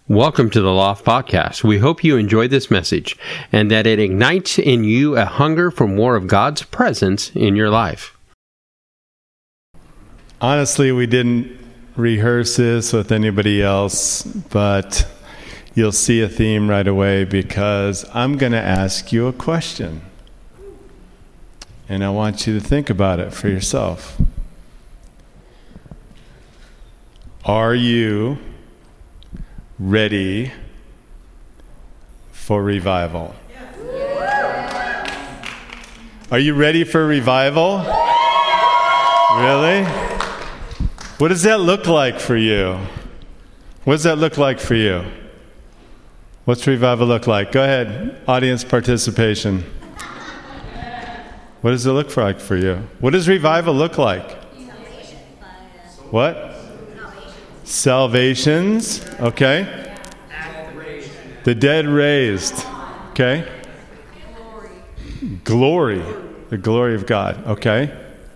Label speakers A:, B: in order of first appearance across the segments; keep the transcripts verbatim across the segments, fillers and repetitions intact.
A: Welcome to the Loft Podcast. We hope you enjoyed this message and that it ignites in you a hunger for more of God's presence in your life.
B: Honestly, we didn't rehearse this with anybody else, but you'll see a theme right away because I'm going to ask you a question. And I want you to think about it for yourself. Are you ready for revival? Are you ready for revival? Really? What does that look like for you? What does that look like for you? What's revival look like? Go ahead, audience participation. What does it look like for you? What does revival look like? What? Salvations, okay. The dead raised, okay. Glory, the glory of God, okay.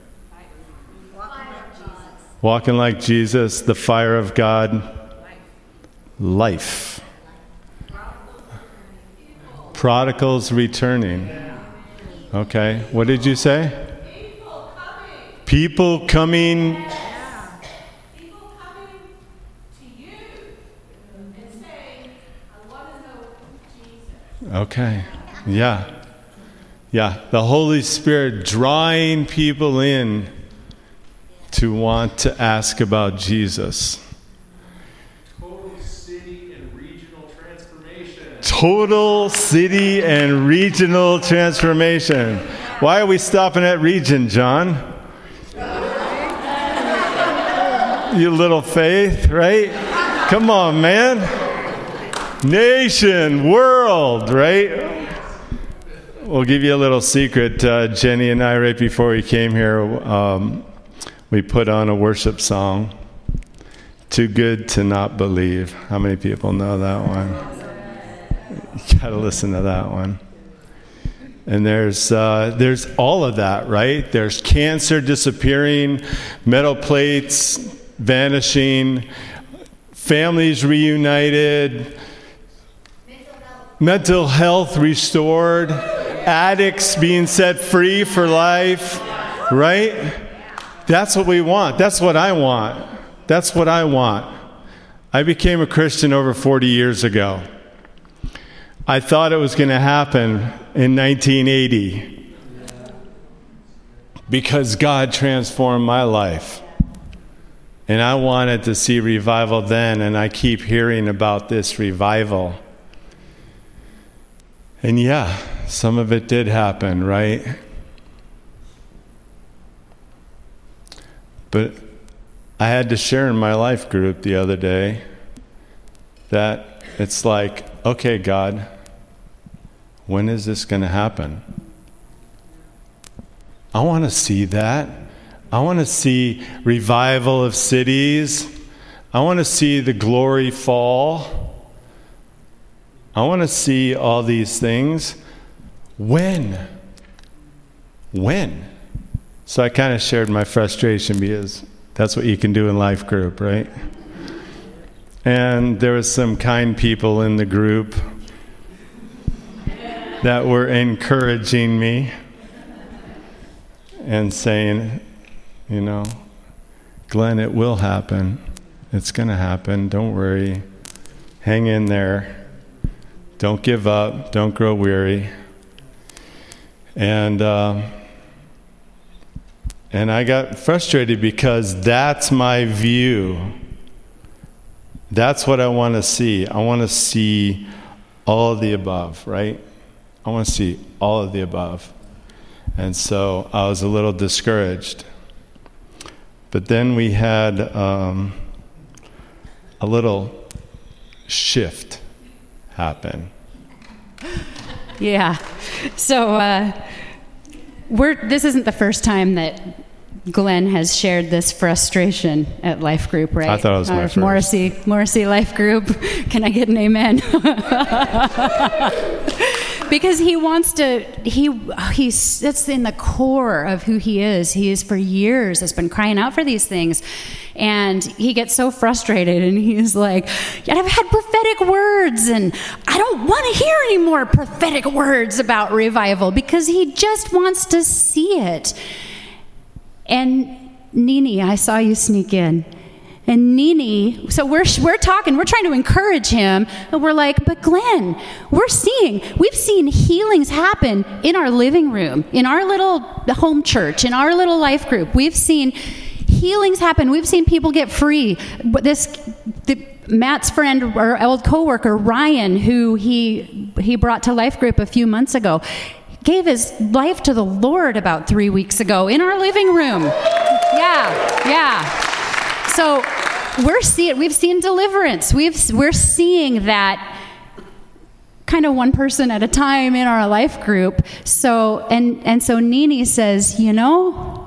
B: Walking like Jesus, the fire of God, life. Prodigals returning, okay. What did you say? People coming. Okay, yeah, yeah, the Holy Spirit drawing people in to want to ask about Jesus.
C: Total city and regional transformation.
B: Total city and regional transformation. Why are we stopping at region, John? You little faith, right? Come on, man. Nation, world, right? We'll give you a little secret. Uh, Jenny and I, right before we came here, um, we put on a worship song, Too Good to Not Believe. How many people know that one? You got to listen to that one. And there's uh, there's all of that, right? There's cancer disappearing, metal plates vanishing, families reunited, mental health restored, addicts being set free for life, right? That's what we want. That's what I want. That's what I want. I became a Christian over forty years ago. I thought it was going to happen in nineteen eighty because God transformed my life. And I wanted to see revival then, and I keep hearing about this revival. And yeah, some of it did happen, right? But I had to share in my life group the other day that it's like, okay, God, when is this going to happen? I want to see that. I want to see revival of cities. I want to see the glory fall. I want to see all these things. When? When? So I kind of shared my frustration because that's what you can do in life group, right? And there was some kind people in the group that were encouraging me and saying, you know, Glenn, it will happen. It's going to happen. Don't worry. Hang in there. Don't give up. Don't grow weary. And uh, and I got frustrated because that's my view. That's what I want to see. I want to see all of the above, right? I want to see all of the above. And so I was a little discouraged. But then we had um, a little shift happen.
D: Yeah. So uh, we're. This isn't the first time that Glenn has shared this frustration at Life Group, right?
B: I thought it was my
D: uh,
B: first.
D: Morrissey, Morrissey Life Group. Can I get an amen? Because he wants to, he he sits in the core of who he is. He is for years has been crying out for these things. And he gets so frustrated, and he's like, "Yet I've had prophetic words, and I don't want to hear any more prophetic words about revival," because he just wants to see it. And Nini, I saw you sneak in. And Nini, so we're we're talking, we're trying to encourage him, and we're like, "But Glenn, we're seeing, we've seen healings happen in our living room, in our little home church, in our little life group. We've seen healings happen. We've seen people get free." But this, the, Matt's friend or old coworker Ryan, who he he brought to life group a few months ago, gave his life to the Lord about three weeks ago in our living room. Yeah, yeah. So we're seeing, we've seen deliverance. We've, we're seeing that kind of one person at a time in our life group. So, and, and so Nini says, "You know,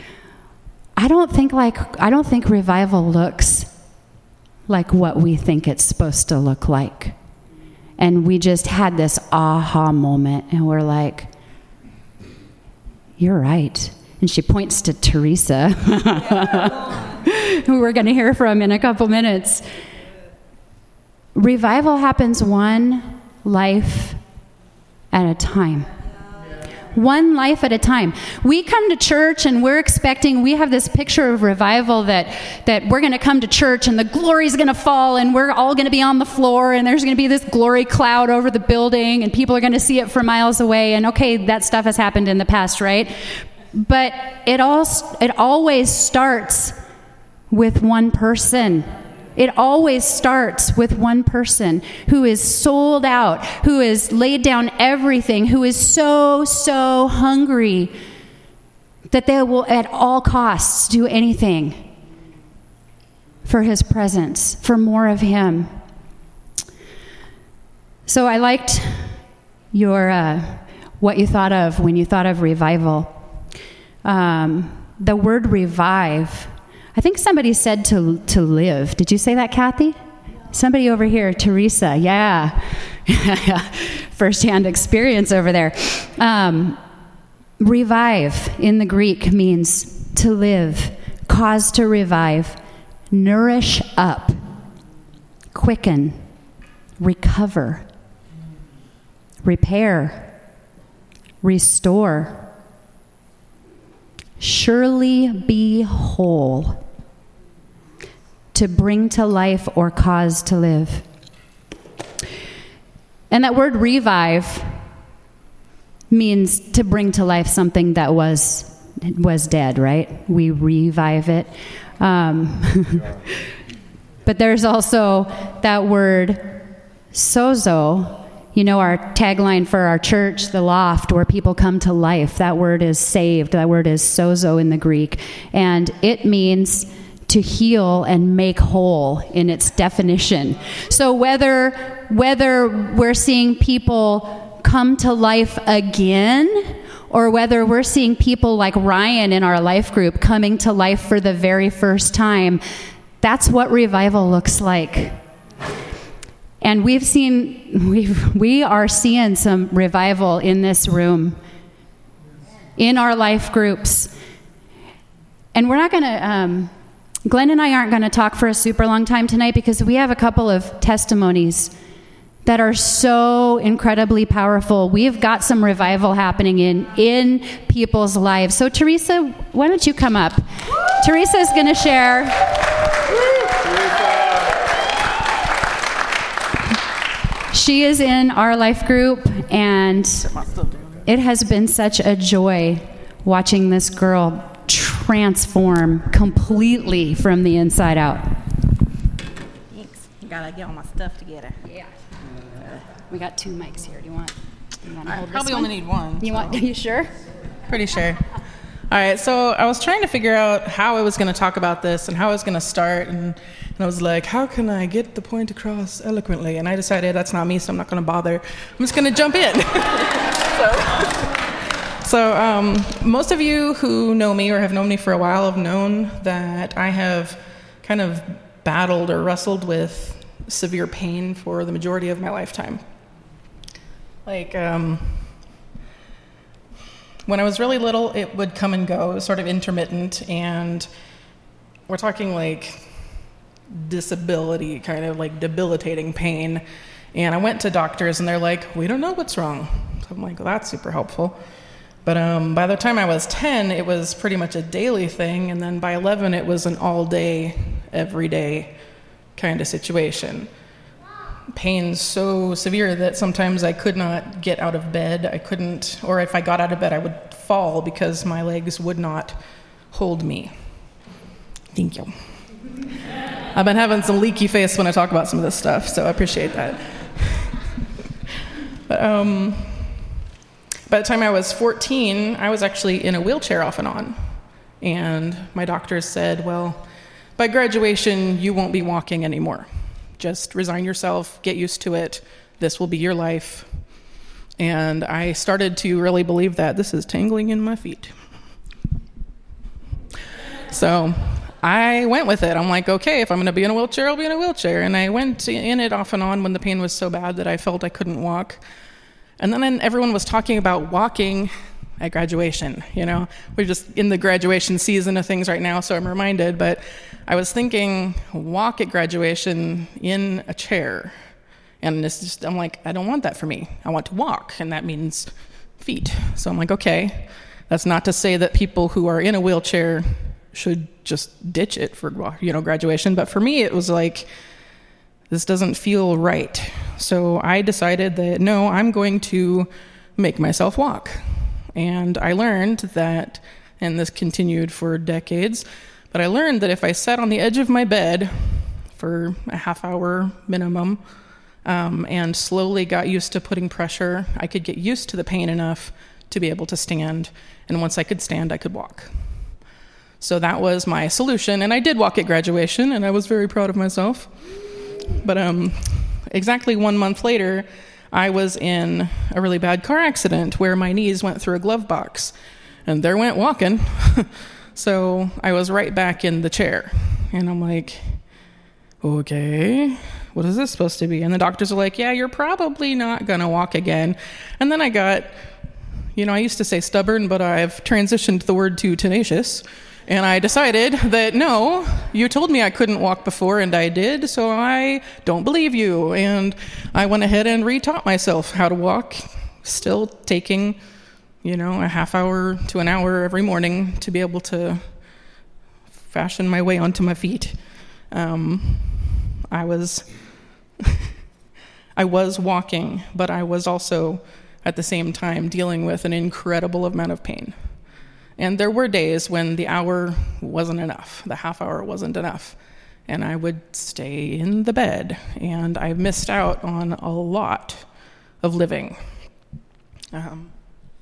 D: I don't think like, I don't think revival looks like what we think it's supposed to look like." And we just had this aha moment, and we're like, "You're right." And she points to Teresa, who we're going to hear from in a couple minutes. Revival happens one life at a time. One life at a time. We come to church and we're expecting, we have this picture of revival that, that we're going to come to church and the glory's going to fall and we're all going to be on the floor and there's going to be this glory cloud over the building and people are going to see it from miles away. And okay, that stuff has happened in the past, right? But it all, it always starts with one person. It always starts with one person who is sold out, who has laid down everything, who is so, so hungry that they will at all costs do anything for his presence, for more of him. So I liked your uh, what you thought of when you thought of revival. Um, the word revive, I think somebody said to to live. Did you say that, Kathy? Somebody over here, Teresa. Yeah. First-hand experience over there. Um, revive in the Greek means to live, cause to revive, nourish up, quicken, recover, repair, restore, surely be whole, to bring to life or cause to live. And that word revive means to bring to life something that was was dead, right? We revive it. Um, but there's also that word sozo. You know, our tagline for our church, the Loft, where people come to life, that word is saved. That word is sozo in the Greek. And it means to heal and make whole in its definition. So whether whether we're seeing people come to life again, or whether we're seeing people like Ryan in our life group coming to life for the very first time, that's what revival looks like. And we've seen, we've, we are seeing some revival in this room, in our life groups. And we're not going to, um, Glenn and I aren't going to talk for a super long time tonight because we have a couple of testimonies that are so incredibly powerful. We've got some revival happening in, in people's lives. So Teresa, why don't you come up? Teresa's going to share. She is in our life group, and it has been such a joy watching this girl transform completely from the inside out.
E: Thanks. Gotta get all my stuff together.
D: Yeah. We got two mics here. Do you want? You want to
E: I
D: hold
E: probably
D: this one?
E: only need one.
D: You
E: so.
D: want? Are you sure?
E: Pretty sure. All right, so I was trying to figure out how I was going to talk about this and how I was going to start, and, and I was like, how can I get the point across eloquently? And I decided that's not me, so I'm not going to bother. I'm just going to jump in. so so um, most of you who know me or have known me for a while have known that I have kind of battled or wrestled with severe pain for the majority of my lifetime. Like, um... when I was really little, it would come and go. It was sort of intermittent, and we're talking like disability, kind of like debilitating pain. And I went to doctors and they're like, we don't know what's wrong. So I'm like, well, that's super helpful. But um, by the time I was ten, it was pretty much a daily thing. And then by eleven, it was an all day, every day kind of situation. Pain so severe that sometimes I could not get out of bed. I couldn't, or if I got out of bed, I would fall because my legs would not hold me. Thank you. I've been having some leaky face when I talk about some of this stuff, so I appreciate that. But um, by the time I was fourteen, I was actually in a wheelchair off and on. And my doctors said, well, by graduation, you won't be walking anymore. Just resign yourself, get used to it. This will be your life. And I started to really believe that. This is tingling in my feet. So I went with it. I'm like, okay, if I'm going to be in a wheelchair, I'll be in a wheelchair. And I went in it off and on when the pain was so bad that I felt I couldn't walk. And then everyone was talking about walking at graduation. You know, we're just in the graduation season of things right now, so I'm reminded. But I was thinking, walk at graduation in a chair. And it's just, I'm like, I don't want that for me. I want to walk, and that means feet. So I'm like, okay. That's not to say that people who are in a wheelchair should just ditch it for, you know, graduation. But for me, it was like, this doesn't feel right. So I decided that, no, I'm going to make myself walk. And I learned that, and this continued for decades, but I learned that if I sat on the edge of my bed for a half hour minimum, um, and slowly got used to putting pressure, I could get used to the pain enough to be able to stand. And once I could stand, I could walk. So that was my solution. And I did walk at graduation, and I was very proud of myself. But um, exactly one month later, I was in a really bad car accident where my knees went through a glove box. And there went walking. So I was right back in the chair. And I'm like, okay, what is this supposed to be? And the doctors are like, yeah, you're probably not going to walk again. And then I got, you know, I used to say stubborn, but I've transitioned the word to tenacious. And I decided that, no, you told me I couldn't walk before, and I did, so I don't believe you. And I went ahead and retaught myself how to walk, still taking, you know, a half hour to an hour every morning to be able to fashion my way onto my feet. Um, I was, I was walking, but I was also, at the same time, dealing with an incredible amount of pain. And there were days when the hour wasn't enough, the half hour wasn't enough, and I would stay in the bed, and I missed out on a lot of living. Um,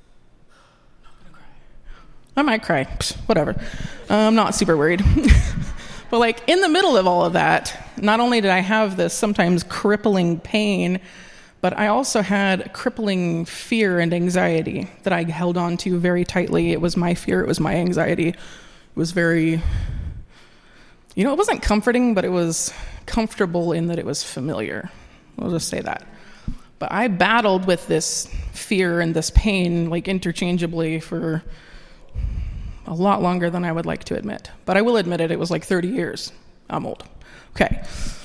E: I might cry, Psst, whatever. I'm not super worried. But like in the middle of all of that, not only did I have this sometimes crippling pain, but I also had crippling fear and anxiety that I held on to very tightly. It was my fear, it was my anxiety. It was very, you know, it wasn't comforting, but it was comfortable in that it was familiar. I'll just say that. But I battled with this fear and this pain, like interchangeably, for a lot longer than I would like to admit. But I will admit it, it was like thirty years. I'm old. Okay.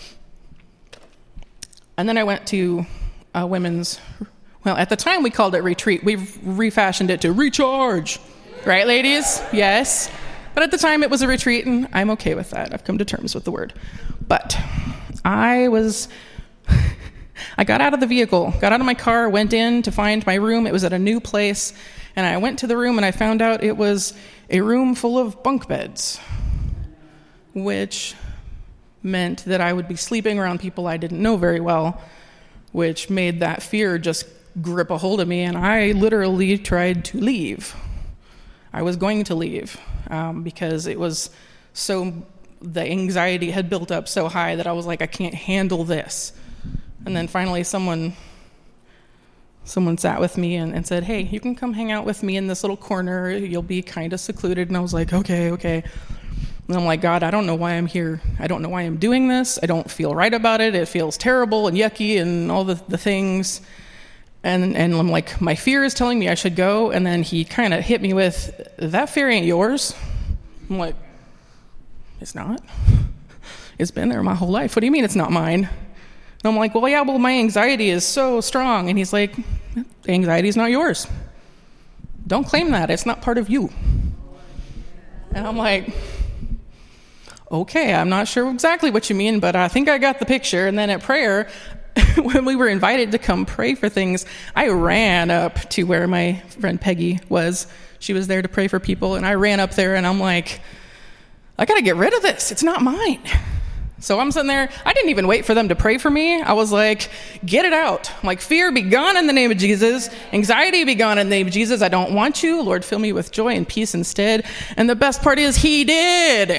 E: And then I went to a women's, well, at the time we called it retreat. We've refashioned it to recharge. Right, ladies? Yes. But at the time it was a retreat, and I'm okay with that. I've come to terms with the word. But I was, I got out of the vehicle, got out of my car, went in to find my room. It was at a new place. And I went to the room and I found out it was a room full of bunk beds, which meant that I would be sleeping around people I didn't know very well, which made that fear just grip a hold of me. And I literally tried to leave. I was going to leave um, because it was so, the anxiety had built up so high that I was like, I can't handle this. And then finally someone... Someone sat with me and, and said, hey, you can come hang out with me in this little corner. You'll be kind of secluded. And I was like, okay, okay. And I'm like, God, I don't know why I'm here. I don't know why I'm doing this. I don't feel right about it. It feels terrible and yucky and all the, the things. And, and I'm like, my fear is telling me I should go. And then he kind of hit me with, that fear ain't yours. I'm like, it's not. It's been there my whole life. What do you mean it's not mine? And I'm like, well, yeah, well, my anxiety is so strong. And he's like, anxiety is not yours. Don't claim that. It's not part of you. And I'm like, okay, I'm not sure exactly what you mean, but I think I got the picture. And then at prayer, when we were invited to come pray for things, I ran up to where my friend Peggy was. She was there to pray for people, and I ran up there, and I'm like, I got to get rid of this. It's not mine. So I'm sitting there. I didn't even wait for them to pray for me. I was like, get it out. I'm like, fear be gone in the name of Jesus. Anxiety be gone in the name of Jesus. I don't want you. Lord, fill me with joy and peace instead. And the best part is he did.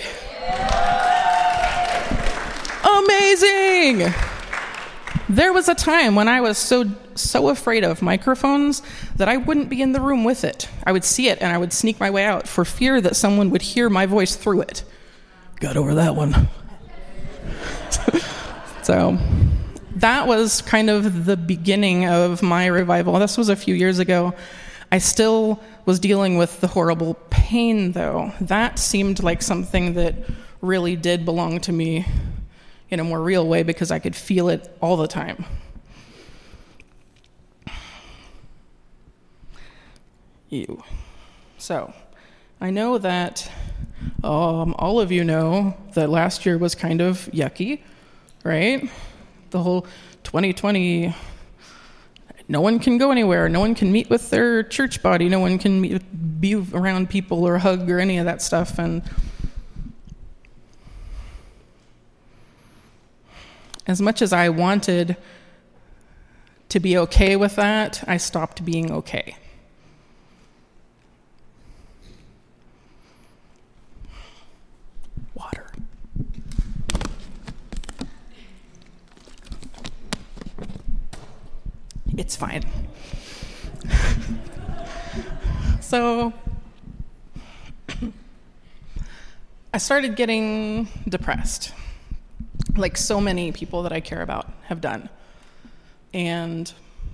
E: Amazing. There was a time when I was so so afraid of microphones that I wouldn't be in the room with it. I would see it and I would sneak my way out for fear that someone would hear my voice through it. Got over that one. So that was kind of the beginning of my revival. This was a few years ago. I still was dealing with the horrible pain, though. That seemed like something that really did belong to me in a more real way because I could feel it all the time. Ew. So, I know that um, all of you know that last year was kind of yucky, right? The whole twenty twenty, no one can go anywhere, no one can meet with their church body, no one can meet, be around people or hug or any of that stuff, and as much as I wanted to be okay with that, I stopped being okay. Water. It's fine. So, I started getting depressed, like so many people that I care about have done. And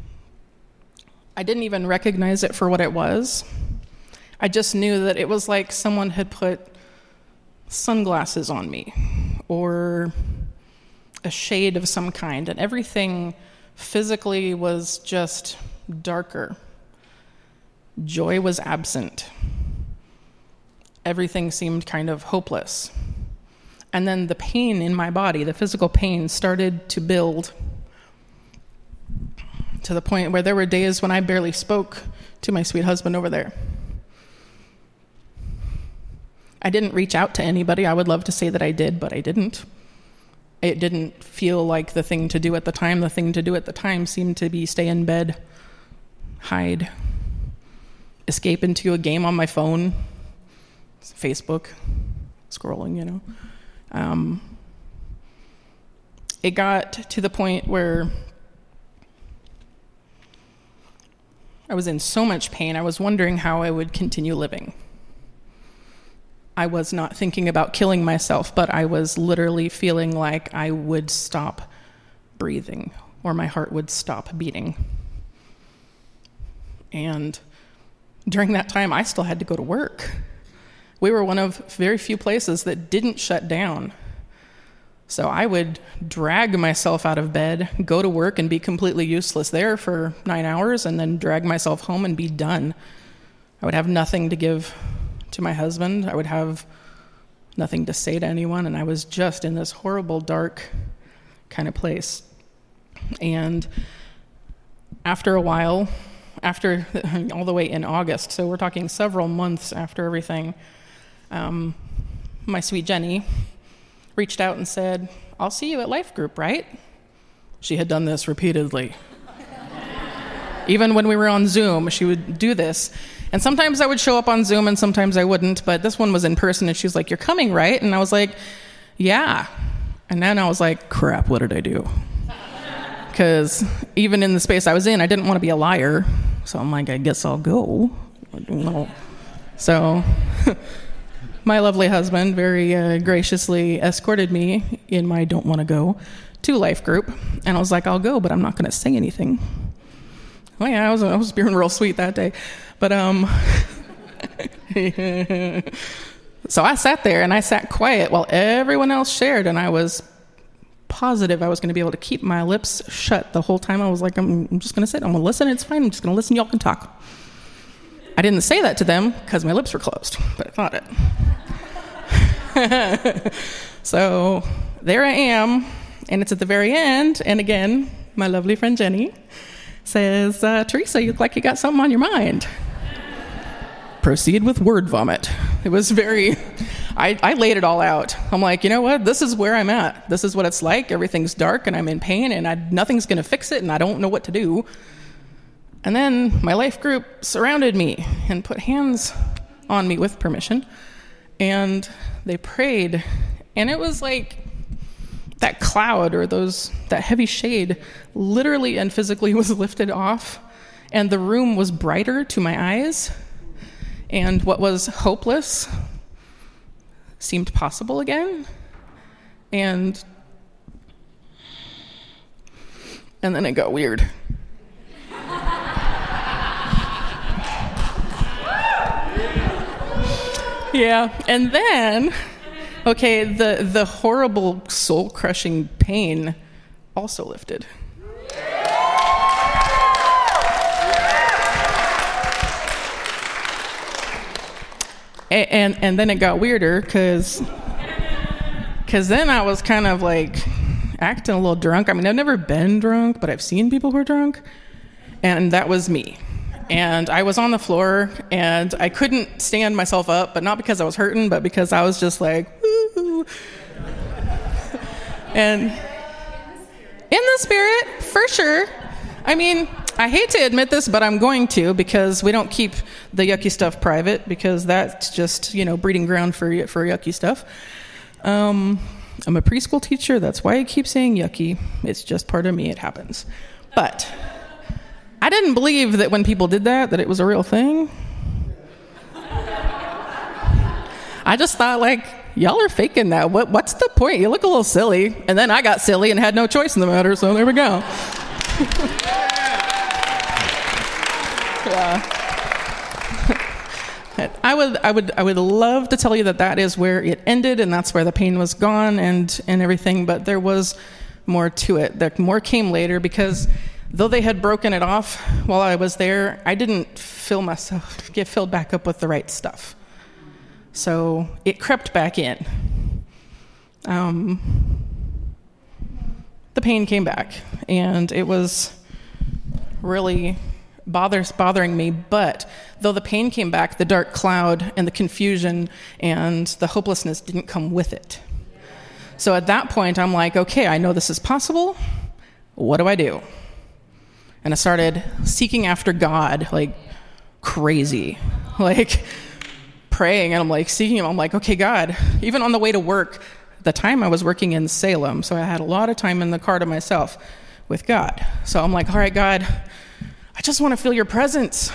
E: I didn't even recognize it for what it was. I just knew that it was like someone had put sunglasses on me or a shade of some kind, and everything physically was just darker. Joy was absent. Everything seemed kind of hopeless. And then the pain in my body, the physical pain, started to build to the point where there were days when I barely spoke to my sweet husband over there. I didn't reach out to anybody. I would love to say that I did, but I didn't. It didn't feel like the thing to do at the time. The thing to do at the time seemed to be stay in bed, hide, escape into a game on my phone, Facebook, scrolling, you know. Um, it got to the point where I was in so much pain, I was wondering how I would continue living. I was not thinking about killing myself, but I was literally feeling like I would stop breathing or my heart would stop beating. And during that time, I still had to go to work. We were one of very few places that didn't shut down. So I would drag myself out of bed, go to work and be completely useless there for nine hours, and then drag myself home and be done. I would have nothing to give to my husband. I would have nothing to say to anyone, and I was just in this horrible, dark kind of place. And after a while, after all the way in August, so we're talking several months after everything, um, my sweet Jenny reached out and said, I'll see you at Life Group, right? She had done this repeatedly. Even when we were on Zoom, she would do this. And sometimes I would show up on Zoom and sometimes I wouldn't, but this one was in person and she was like, you're coming, right? And I was like, yeah. And then I was like, crap, what did I do? Because even in the space I was in, I didn't want to be a liar. So I'm like, I guess I'll go. So my lovely husband very uh, graciously escorted me in my don't want to go to Life Group. And I was like, I'll go, but I'm not going to say anything. Oh yeah, I was, I was being real sweet that day. But, um, So I sat there and I sat quiet while everyone else shared, and I was positive I was going to be able to keep my lips shut the whole time. I was like, I'm, I'm just going to sit. I'm going to listen. It's fine. I'm just going to listen. Y'all can talk. I didn't say that to them because my lips were closed, but I thought it. So there I am, and it's at the very end. And again, my lovely friend Jenny says, uh, Teresa, you look like you got something on your mind. Proceed with word vomit. It was very, I, I laid it all out. I'm like, you know what? This is where I'm at. This is what it's like. Everything's dark and I'm in pain and I, nothing's going to fix it and I don't know what to do. And then my life group surrounded me and put hands on me with permission. And they prayed. And it was like that cloud or those that heavy shade literally and physically was lifted off. And the room was brighter to my eyes. And what was hopeless seemed possible again. And and then it got weird. Yeah, and then, okay, the, the horrible soul-crushing pain also lifted. And, and and then it got weirder because because then I was kind of like acting a little drunk. I mean, I've never been drunk, but I've seen people who are drunk, and that was me. And I was on the floor, and I couldn't stand myself up, but not because I was hurting, but because I was just like, woo. And in the spirit, for sure. I mean, I hate to admit this, but I'm going to, because we don't keep the yucky stuff private, because that's just, you know, breeding ground for for yucky stuff. Um, I'm a preschool teacher. That's why I keep saying yucky. It's just part of me. It happens. But I didn't believe that when people did that, that it was a real thing. I just thought, like, y'all are faking that. What, what's the point? You look a little silly. And then I got silly and had no choice in the matter, so there we go. Yeah. I would, I would, I would love to tell you that that is where it ended, and that's where the pain was gone, and and everything. But there was more to it. There more came later, because though they had broken it off while I was there, I didn't fill myself get filled back up with the right stuff. So it crept back in. Um, the pain came back, and it was really bothers bothering me. But though the pain came back, the dark cloud and the confusion and the hopelessness didn't come with it. So at that point, I'm like, okay, I know this is possible. What do I do? And I started seeking after God like crazy, like praying. And I'm like seeking him. I'm like, okay, God, even on the way to work, the time I was working in Salem, so I had a lot of time in the car to myself with God. So I'm like, all right, God, I just want to feel your presence.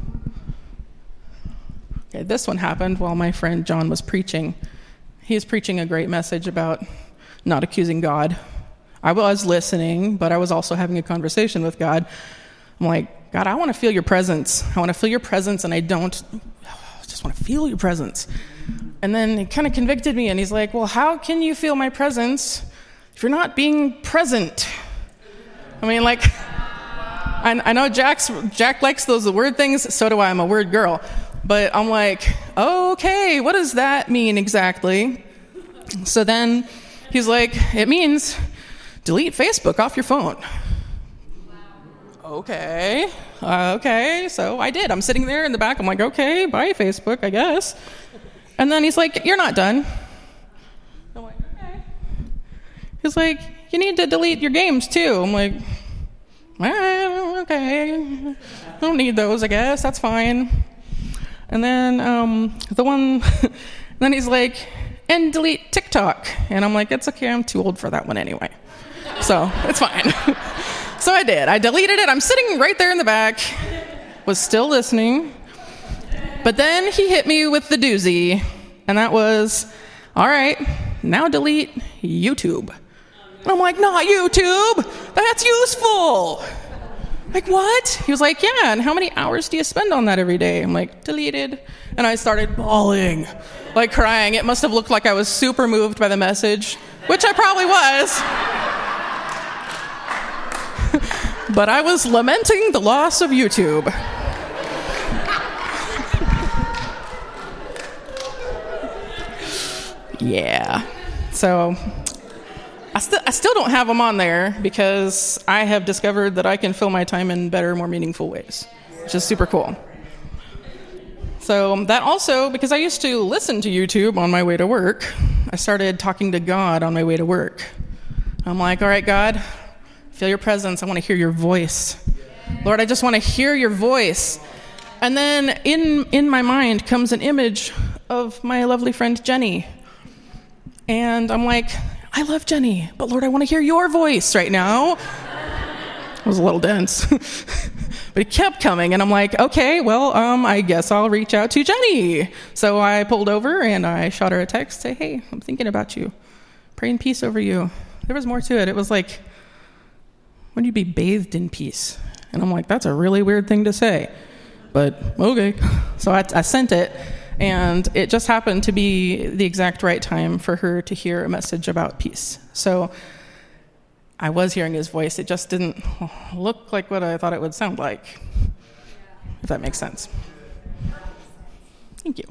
E: Okay, this one happened while my friend John was preaching. He was preaching a great message about not accusing God. I was listening, but I was also having a conversation with God. I'm like, God, I want to feel your presence. I want to feel your presence, and I don't, I just want to feel your presence. And then he kind of convicted me, and he's like, well, how can you feel my presence if you're not being present? I mean, like, I, I know Jack's, Jack likes those word things, so do I. I'm a word girl. But I'm like, okay, what does that mean exactly? So then he's like, it means delete Facebook off your phone. Okay, uh, okay, so I did. I'm sitting there in the back. I'm like, okay, bye, Facebook, I guess. And then he's like, you're not done. I'm like, okay. He's like, you need to delete your games, too. I'm like, well, okay, I don't need those, I guess. That's fine. And then um, the one, then he's like, and delete TikTok. And I'm like, it's okay, I'm too old for that one anyway. So it's fine. So I did. I deleted it. I'm sitting right there in the back, was still listening. But then he hit me with the doozy, and that was, all right, now delete YouTube. And I'm like, not YouTube. That's useful. Like, what? He was like, yeah, and how many hours do you spend on that every day? I'm like, deleted. And I started bawling, like crying. It must have looked like I was super moved by the message, which I probably was. But I was lamenting the loss of YouTube. Yeah. So I, st- I still don't have them on there because I have discovered that I can fill my time in better, more meaningful ways, which is super cool. So that also, because I used to listen to YouTube on my way to work, I started talking to God on my way to work. I'm like, all right, God, feel your presence. I want to hear your voice. Lord, I just want to hear your voice. And then in in my mind comes an image of my lovely friend Jenny. And I'm like, I love Jenny, but Lord, I want to hear your voice right now. It was a little dense. But it kept coming, and I'm like, okay, well, um, I guess I'll reach out to Jenny. So I pulled over, and I shot her a text, say, hey, I'm thinking about you. Praying peace over you. There was more to it. It was like, when you be bathed in peace? And I'm like, that's a really weird thing to say. But, okay. So I, I sent it, and it just happened to be the exact right time for her to hear a message about peace. So I was hearing his voice. It just didn't look like what I thought it would sound like, if that makes sense. Thank you.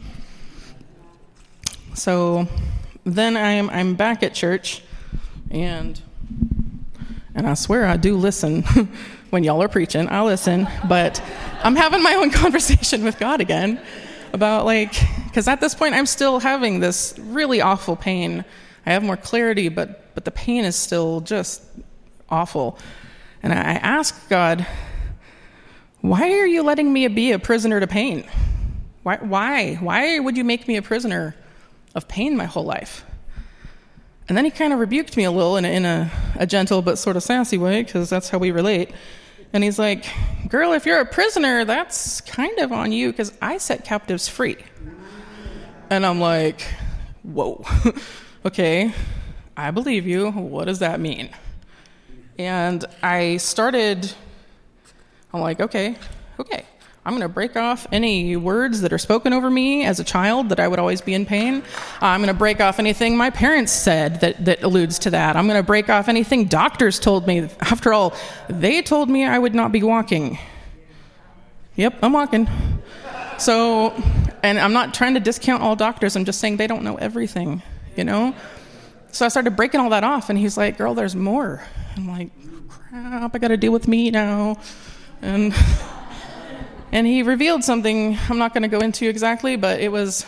E: So then I'm I'm back at church, and and I swear I do listen. When y'all are preaching, I listen, but I'm having my own conversation with God again about, like, because at this point I'm still having this really awful pain. I have more clarity, but but the pain is still just awful. And I ask God, why are you letting me be a prisoner to pain? Why why why would you make me a prisoner of pain my whole life? And then he kind of rebuked me a little in a, in a, a gentle but sort of sassy way, because that's how we relate. And he's like, girl, if you're a prisoner, that's kind of on you, because I set captives free. And I'm like, whoa, okay, I believe you. What does that mean? And I started, I'm like, okay, okay. I'm going to break off any words that are spoken over me as a child that I would always be in pain. I'm going to break off anything my parents said that, that alludes to that. I'm going to break off anything doctors told me. After all, they told me I would not be walking. Yep, I'm walking. So, and I'm not trying to discount all doctors. I'm just saying they don't know everything, you know? So I started breaking all that off, and he's like, girl, there's more. I'm like, crap, I got to deal with me now. And... And he revealed something I'm not going to go into exactly, but it was,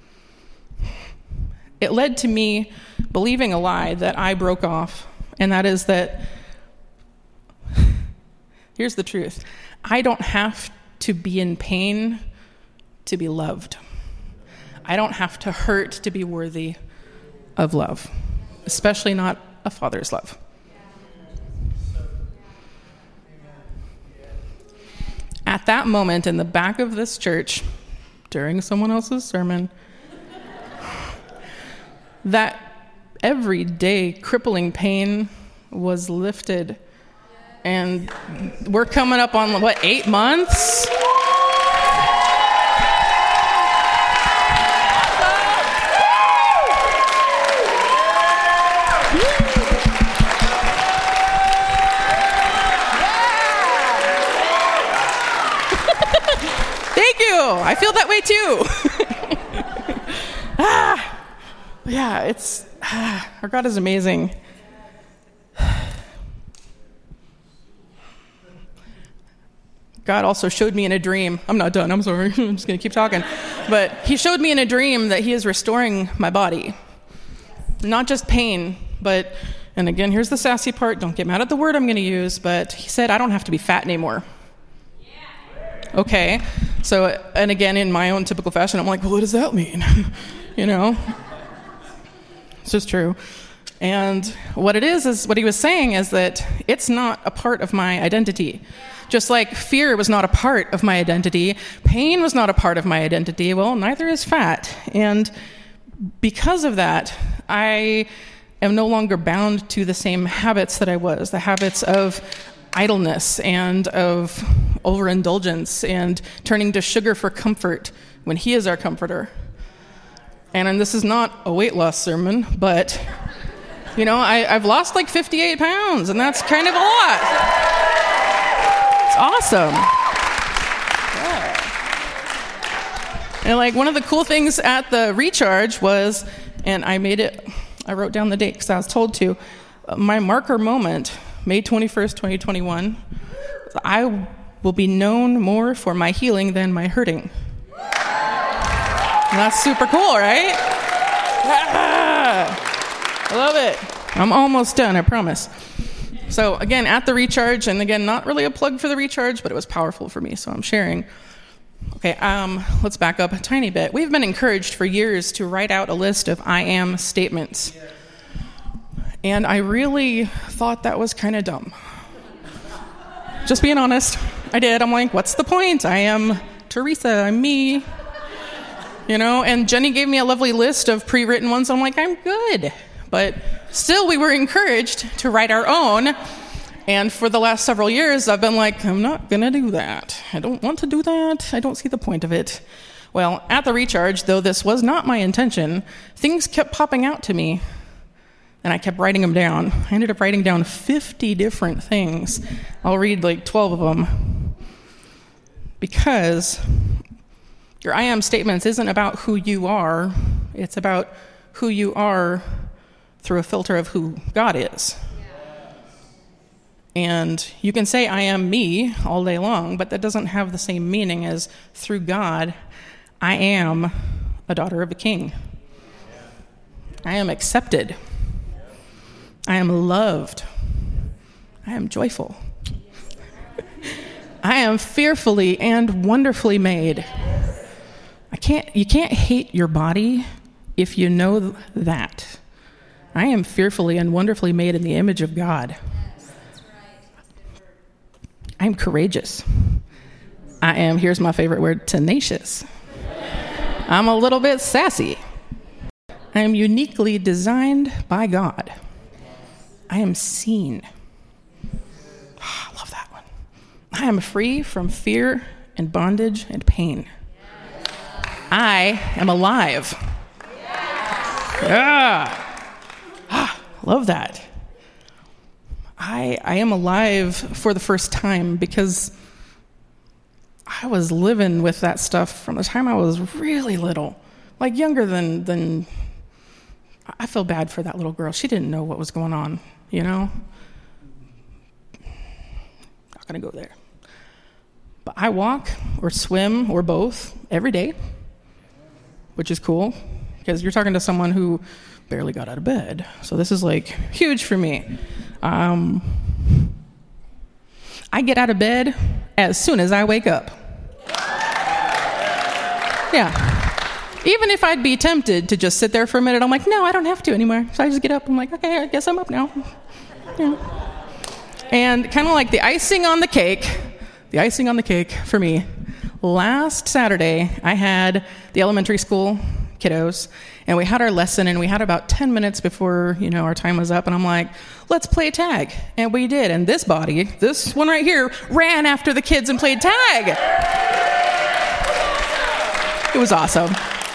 E: it led to me believing a lie that I broke off. And that is that, here's the truth. I don't have to be in pain to be loved. I don't have to hurt to be worthy of love, especially not a father's love. At that moment, in the back of this church, during someone else's sermon, that everyday crippling pain was lifted. And we're coming up on, what, eight months? I feel that way too. ah, yeah, it's ah, our God is amazing. God also showed me in a dream. I'm not done. I'm sorry. I'm just going to keep talking. But he showed me in a dream that he is restoring my body, not just pain, but. And again, here's the sassy part. Don't get mad at the word I'm going to use. But he said I don't have to be fat anymore. Okay, so, and again, in my own typical fashion, I'm like, well, what does that mean? You know? It's just true. And what it is, is what he was saying is that it's not a part of my identity. Just like fear was not a part of my identity, pain was not a part of my identity, well, neither is fat. And because of that, I am no longer bound to the same habits that I was, the habits of idleness and of overindulgence and turning to sugar for comfort when he is our comforter. And, and this is not a weight loss sermon, but, you know, I, I've lost like fifty-eight pounds, and that's kind of a lot. It's awesome. Yeah. And like one of the cool things at the Recharge was, and I made it, I wrote down the date because I was told to, my marker moment, May twenty-first, twenty twenty-one, I will be known more for my healing than my hurting. And that's super cool, right? Ah, I love it. I'm almost done, I promise. So again, at the Recharge, and again, not really a plug for the Recharge, but it was powerful for me, so I'm sharing. Okay, um, let's back up a tiny bit. We've been encouraged for years to write out a list of I am statements. And I really thought that was kind of dumb. Just being honest, I did. I'm like, what's the point? I am Teresa, I'm me. You know, and Jenny gave me a lovely list of pre-written ones. I'm like, I'm good. But still, we were encouraged to write our own. And for the last several years, I've been like, I'm not going to do that. I don't want to do that. I don't see the point of it. Well, at the Recharge, though this was not my intention, things kept popping out to me. And I kept writing them down. I ended up writing down fifty different things. I'll read like twelve of them. Because your I am statements isn't about who you are. It's about who you are through a filter of who God is. And you can say, I am me all day long, but that doesn't have the same meaning as through God, I am a daughter of a king. I am accepted. I am loved. I am joyful. I am fearfully and wonderfully made. I can't, you can't hate your body if you know that. I am fearfully and wonderfully made in the image of God. I'm courageous. I am, here's my favorite word, tenacious. I'm a little bit sassy. I am uniquely designed by God. I am seen. Oh, I love that one. I am free from fear and bondage and pain. I am alive. Yeah. Ah, love that. I, I am alive for the first time because I was living with that stuff from the time I was really little, like younger than, than I feel bad for that little girl. She didn't know what was going on, you know? Not going to go there. But I walk or swim or both every day, which is cool because you're talking to someone who barely got out of bed. So this is like huge for me. Um, I get out of bed as soon as I wake up. Yeah. Even if I'd be tempted to just sit there for a minute, I'm like, no, I don't have to anymore. So I just get up. I'm like, okay, I guess I'm up now. Yeah. And kind of like the icing on the cake, the icing on the cake for me, last Saturday, I had the elementary school kiddos, and we had our lesson, and we had about ten minutes before, you know, our time was up, and I'm like, let's play tag. And we did, and this body, this one right here, ran after the kids and played tag. It was awesome.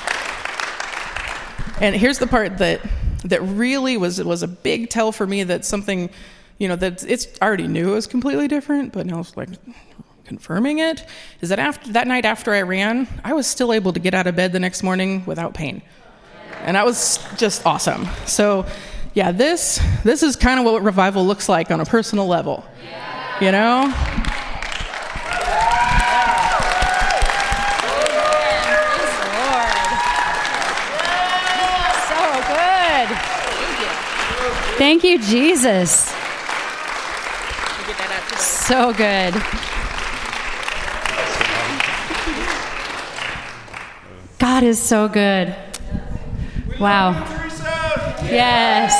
E: And here's the part that that really was was a big tell for me that something, you know, that it's I already knew it was completely different, but now it's like confirming it, is that after that night after I ran, I was still able to get out of bed the next morning without pain. And that was just awesome. So yeah, this this is kind of what revival looks like on a personal level. You know?
D: Thank you, Jesus. So good. God is so good. Wow. Yes.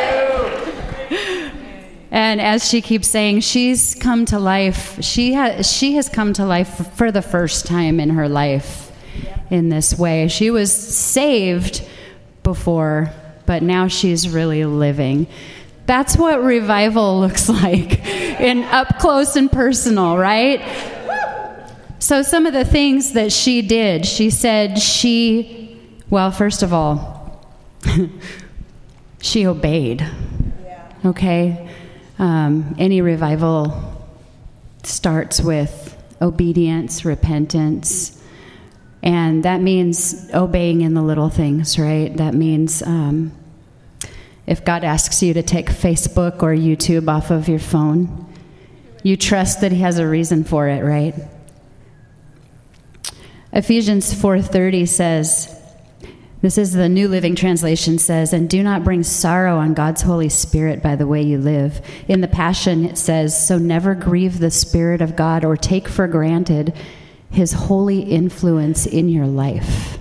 D: And as she keeps saying, she's come to life. She has she has come to life for the first time in her life in this way. She was saved before, but now she's really living. That's what revival looks like, in up close and personal, right? So some of the things that she did, she said she, well, first of all, she obeyed. Okay? Um, any revival starts with obedience, repentance, and that means obeying in the little things, right? That means um, if God asks you to take Facebook or YouTube off of your phone, you trust that he has a reason for it, right? Ephesians four thirty says, this is the New Living Translation, says, and do not bring sorrow on God's Holy Spirit by the way you live. In the Passion, it says, so never grieve the Spirit of God or take for granted his holy influence in your life.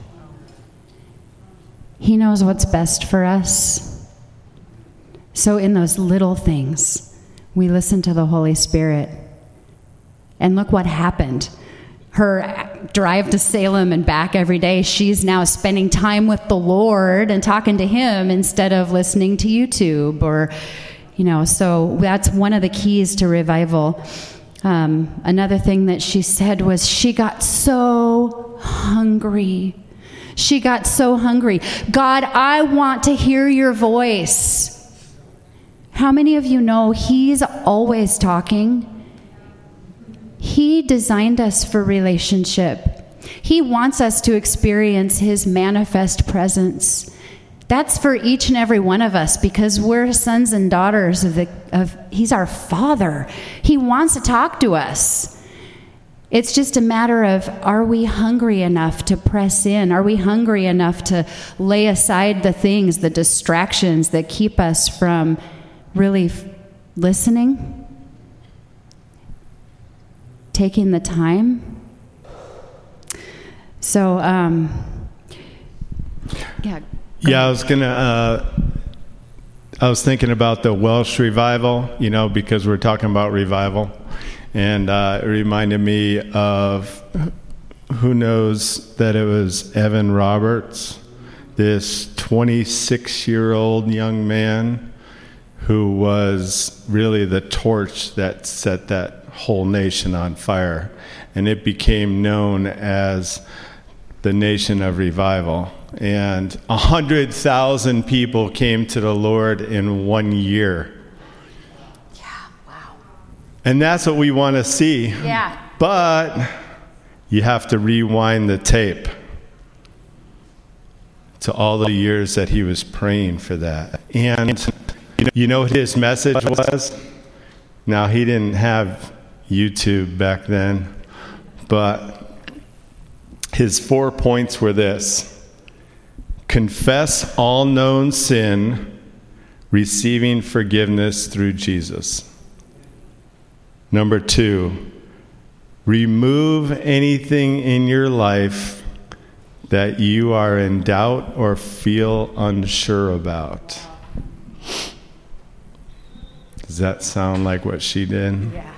D: He knows what's best for us. So in those little things, we listen to the Holy Spirit. And look what happened. Her drive to Salem and back every day, she's now spending time with the Lord and talking to him instead of listening to YouTube or, you know, so that's one of the keys to revival. Um, another thing that she said was she got so hungry. She got so hungry. God, I want to hear your voice. How many of you know he's always talking? He designed us for relationship. He wants us to experience his manifest presence. That's for each and every one of us because we're sons and daughters of the of he's our Father. He wants to talk to us. It's just a matter of, are we hungry enough to press in? Are we hungry enough to lay aside the things, the distractions that keep us from really f- listening? Taking the time. So, um, yeah.
B: Yeah, I was gonna. Uh, I was thinking about the Welsh revival, you know, because we're talking about revival, and uh, it reminded me of who knows that it was Evan Roberts, this twenty-six-year-old young man who was really the torch that set that whole nation on fire, and it became known as the Nation of Revival. And a hundred thousand people came to the Lord in one year.
D: Yeah, wow.
B: And that's what we want to see.
D: Yeah.
B: But you have to rewind the tape to all the years that he was praying for that. And you know what his message was? Now, he didn't have YouTube back then, but his four points were this: confess all known sin, receiving forgiveness through Jesus. Number two, remove anything in your life that you are in doubt or feel unsure about. Does that sound like what she did?
D: Yeah.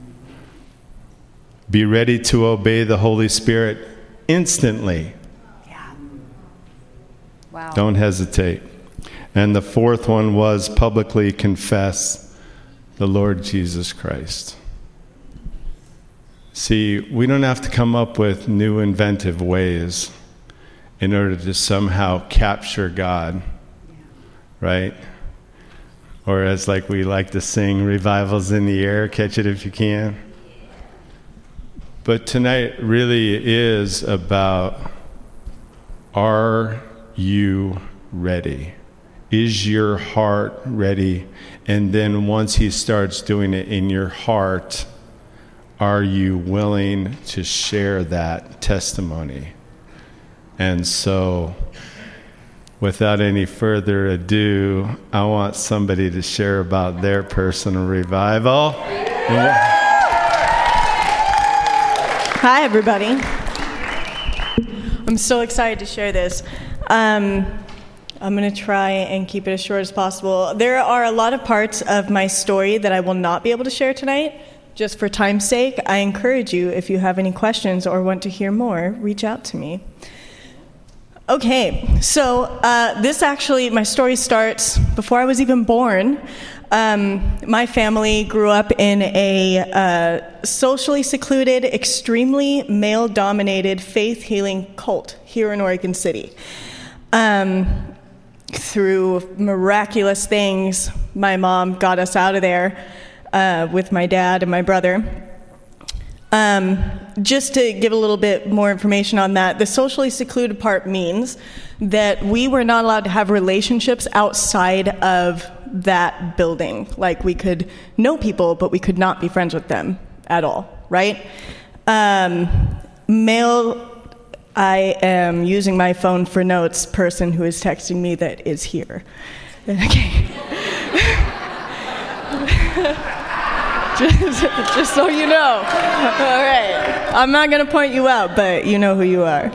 B: Be ready to obey the Holy Spirit instantly.
D: Yeah. Wow.
B: Don't hesitate. And the fourth one was publicly confess the Lord Jesus Christ. See, we don't have to come up with new inventive ways in order to somehow capture God, right? Or as like we like to sing, revivals in the air, catch it if you can. But tonight really is about, are you ready? Is your heart ready? And then once he starts doing it in your heart, are you willing to share that testimony? And so, without any further ado, I want somebody to share about their personal revival.
F: Hi, everybody. I'm so excited to share this. Um, I'm going to try and keep it as short as possible. There are a lot of parts of my story that I will not be able to share tonight. Just for time's sake, I encourage you, if you have any questions or want to hear more, reach out to me. Okay, so uh, this actually, my story starts before I was even born. Um, my family grew up in a uh, socially secluded, extremely male-dominated faith healing cult here in Oregon City. Um, through miraculous things, my mom got us out of there uh, with my dad and my brother. Um, just to give a little bit more information on that, the socially secluded part means that we were not allowed to have relationships outside of that building. Like, we could know people, but we could not be friends with them at all, right? Um, male, I am using my phone for notes, person who is texting me that is here. Okay. just, just so you know. All right. I'm not going to point you out, but you know who you are.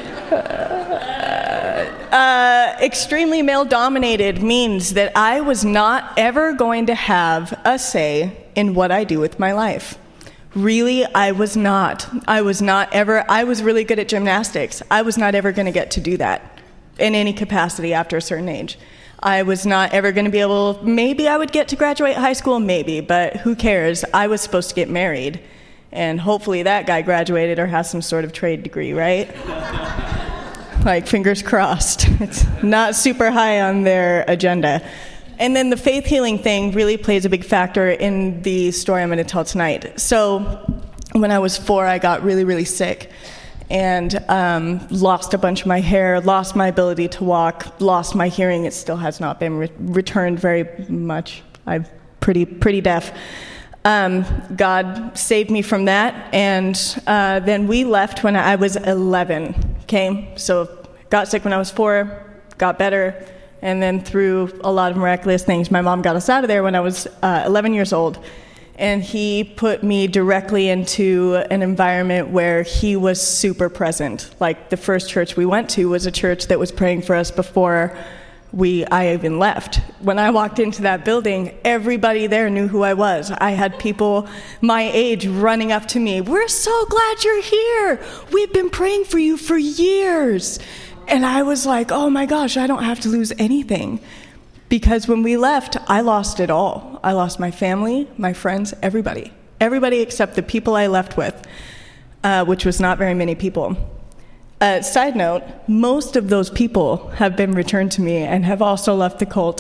F: Uh, extremely male-dominated means that I was not ever going to have a say in what I do with my life. Really, I was not. I was not ever, I was really good at gymnastics. I was not ever going to get to do that in any capacity after a certain age. I was not ever going to be able, maybe I would get to graduate high school, maybe, but who cares? I was supposed to get married, and hopefully that guy graduated or has some sort of trade degree, right? Like, fingers crossed. It's not super high on their agenda. And then the faith healing thing really plays a big factor in the story I'm going to tell tonight. So when I was four, I got really, really sick and um, lost a bunch of my hair, lost my ability to walk, lost my hearing. It still has not been re- returned very much. I'm pretty, pretty deaf. Um, God saved me from that, and uh, then we left when I was eleven, okay? So got sick when I was four, got better, and then through a lot of miraculous things, my mom got us out of there when I was uh, eleven years old, and he put me directly into an environment where he was super present. Like, the first church we went to was a church that was praying for us before we I even left. When I walked into that building, everybody there knew who I was. I had people my age running up to me. "We're so glad you're here. We've been praying for you for years." And I was like, oh my gosh, I don't have to lose anything. Because when we left, I lost it all. I lost my family, my friends, everybody. Everybody except the people I left with, uh, which was not very many people. Uh, side note, most of those people have been returned to me and have also left the cult.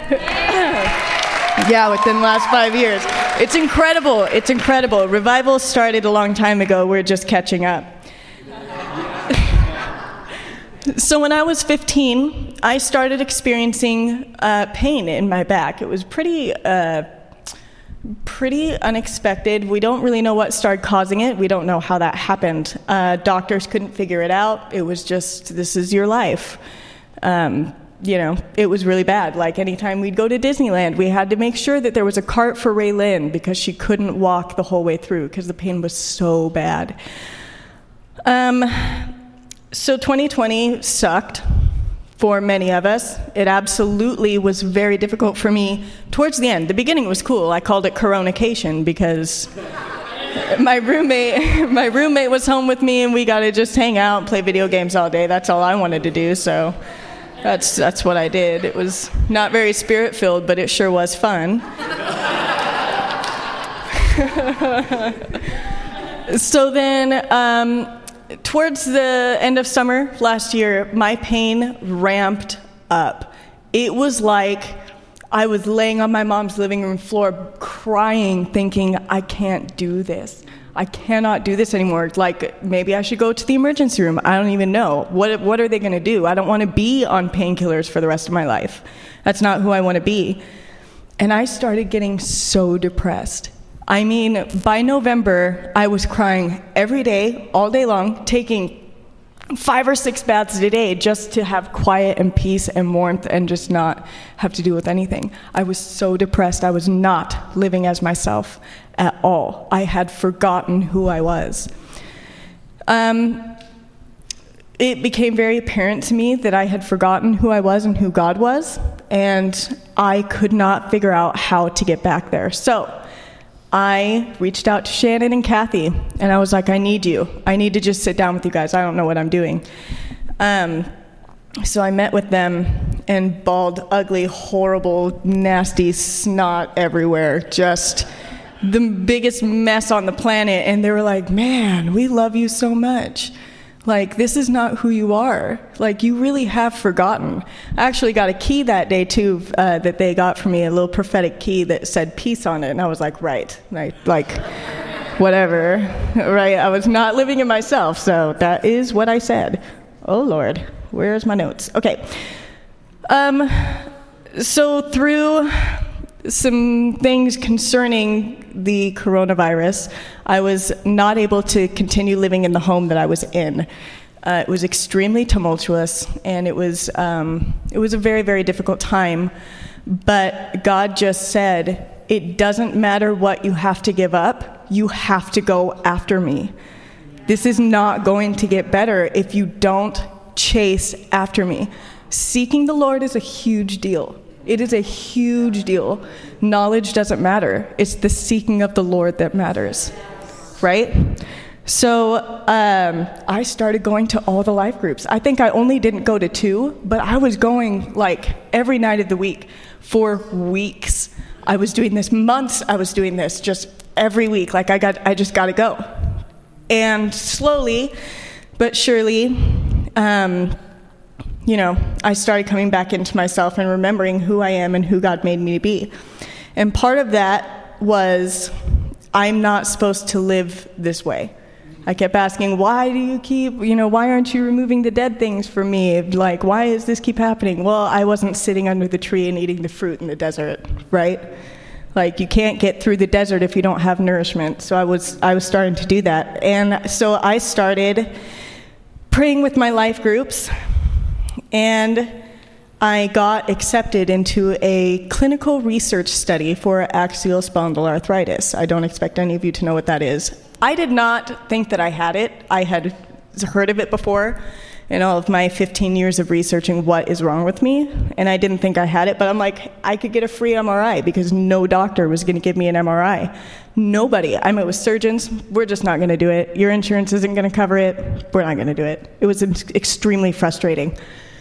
F: Yeah, within the last five years. It's incredible. It's incredible. Revival started a long time ago. We're just catching up. So when I was fifteen, I started experiencing uh, pain in my back. It was pretty... Uh, Pretty unexpected. We don't really know what started causing it. We don't know how that happened. Uh, doctors couldn't figure it out. It was just, this is your life. Um, you know, it was really bad. Like, anytime we'd go to Disneyland, we had to make sure that there was a cart for Raylyn because she couldn't walk the whole way through because the pain was so bad. Um, so twenty twenty sucked. For many of us, it absolutely was very difficult for me towards the end. The beginning was cool. I called it Coronication because my roommate my roommate was home with me and we got to just hang out and play video games all day. That's all I wanted to do, so that's that's what I did. It was not very spirit-filled, but it sure was fun. So then... Um, Towards the end of summer last year, my pain ramped up. It was like I was laying on my mom's living room floor crying, thinking, I can't do this. I cannot do this anymore. Like, maybe I should go to the emergency room. I don't even know. What, what are they going to do? I don't want to be on painkillers for the rest of my life. That's not who I want to be. And I started getting so depressed. I mean, by November, I was crying every day, all day long, taking five or six baths a day just to have quiet and peace and warmth and just not have to do with anything. I was so depressed. I was not living as myself at all. I had forgotten who I was. Um, it became very apparent to me that I had forgotten who I was and who God was, and I could not figure out how to get back there. So I reached out to Shannon and Kathy, and I was like, I need you. I need to just sit down with you guys. I don't know what I'm doing. Um, so I met with them, and bald, ugly, horrible, nasty snot everywhere. Just the biggest mess on the planet. And they were like, man, we love you so much. Like, this is not who you are. Like, you really have forgotten. I actually got a key that day, too, uh, that they got for me, a little prophetic key that said peace on it. And I was like, right, right, like, whatever, right? I was not living in myself, so that is what I said. Oh, Lord, where's my notes? Okay. Um, so through some things concerning the coronavirus, I was not able to continue living in the home that I was in. Uh, it was extremely tumultuous, and it was um, it was a very, very difficult time. But God just said, it doesn't matter what you have to give up, you have to go after me. This is not going to get better if you don't chase after me. Seeking the Lord is a huge deal. It is a huge deal. Knowledge doesn't matter. It's the seeking of the Lord that matters, right? So um, I started going to all the life groups. I think I only didn't go to two, but I was going like every night of the week for weeks. I was doing this months. I was doing this just every week. Like I got, I just got to go. And slowly, but surely, um, you know, I started coming back into myself and remembering who I am and who God made me to be. And part of that was, I'm not supposed to live this way. I kept asking, why do you keep, you know, why aren't you removing the dead things from me? Like, why does this keep happening? Well, I wasn't sitting under the tree and eating the fruit in the desert, right? Like, you can't get through the desert if you don't have nourishment. So I was, I was starting to do that. And so I started praying with my life groups, and I got accepted into a clinical research study for axial spondyloarthritis. I don't expect any of you to know what that is. I did not think that I had it. I had heard of it before in all of my fifteen years of researching what is wrong with me, and I didn't think I had it, but I'm like, I could get a free M R I because no doctor was going to give me an M R I. Nobody. I met with surgeons. We're just not going to do it. Your insurance isn't going to cover it. We're not going to do it. It was extremely frustrating.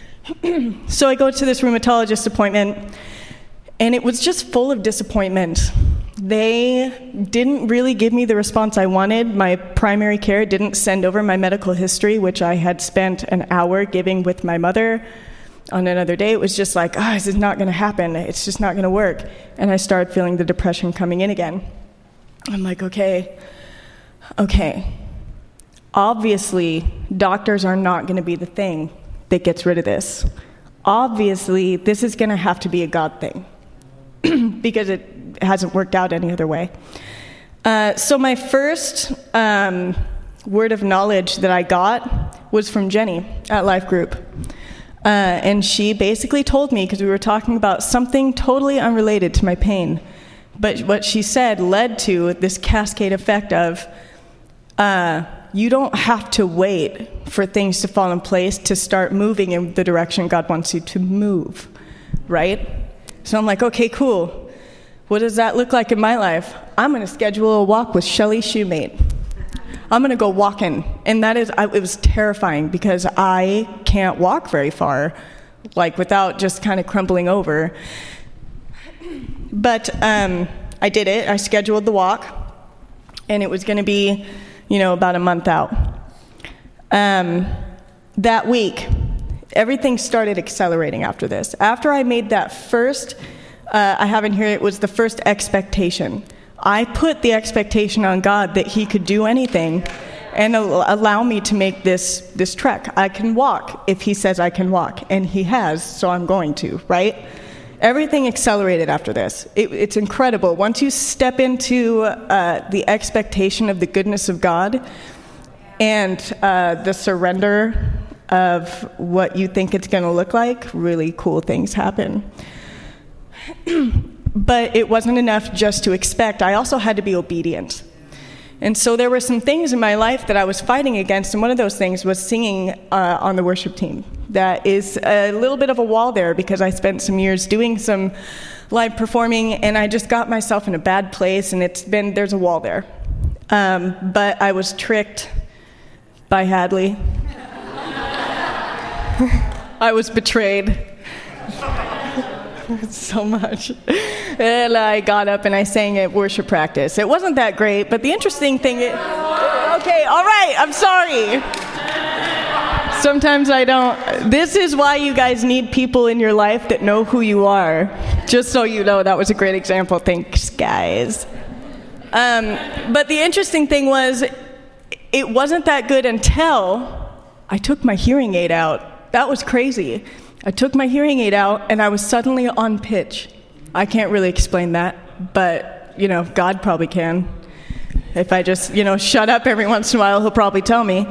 F: So I go to this rheumatologist appointment, and it was just full of disappointment. They didn't really give me the response I wanted. My primary care didn't send over my medical history, which I had spent an hour giving with my mother on another day. It was just like, ah, oh, this is not going to happen. It's just not going to work. And I started feeling the depression coming in again. I'm like, okay, okay. Obviously, doctors are not going to be the thing that gets rid of this. Obviously, this is going to have to be a God thing because it hasn't worked out any other way. Uh, so my first um, word of knowledge that I got was from Jenny at Life Group. Uh, and she basically told me, because we were talking about something totally unrelated to my pain, but what she said led to this cascade effect of, uh, you don't have to wait for things to fall in place to start moving in the direction God wants you to move, right? So I'm like, okay, cool. What does that look like in my life? I'm going to schedule a walk with Shelly Shoemate. I'm going to go walking. And that is, I, it was terrifying because I can't walk very far, like without just kind of crumpling over. But um, I did it. I scheduled the walk, and it was going to be, you know, about a month out. Um, that week, everything started accelerating after this. After I made that first, uh, I have in here, it was the first expectation. I put the expectation on God that He could do anything and al- allow me to make this, this trek. I can walk if He says I can walk, and He has, so I'm going to, right? Everything accelerated after this. It, it's incredible. Once you step into uh, the expectation of the goodness of God and uh, the surrender of what you think it's going to look like, really cool things happen. But it wasn't enough just to expect. I also had to be obedient. And so there were some things in my life that I was fighting against, and one of those things was singing uh, on the worship team. That is a little bit of a wall there because I spent some years doing some live performing, and I just got myself in a bad place, and it's been, there's a wall there. Um, but I was tricked by Hadley. I was betrayed. so much. And I got up and I sang at worship practice. It wasn't that great, but the interesting thing is... Okay, all right, I'm sorry. Sometimes I don't. This is why you guys need people in your life that know who you are. Just so you know, that was a great example. Thanks, guys. Um, but the interesting thing was, it wasn't that good until I took my hearing aid out. That was crazy. I took my hearing aid out, and I was suddenly on pitch. I can't really explain that, but, you know, God probably can. If I just, you know, shut up every once in a while, he'll probably tell me.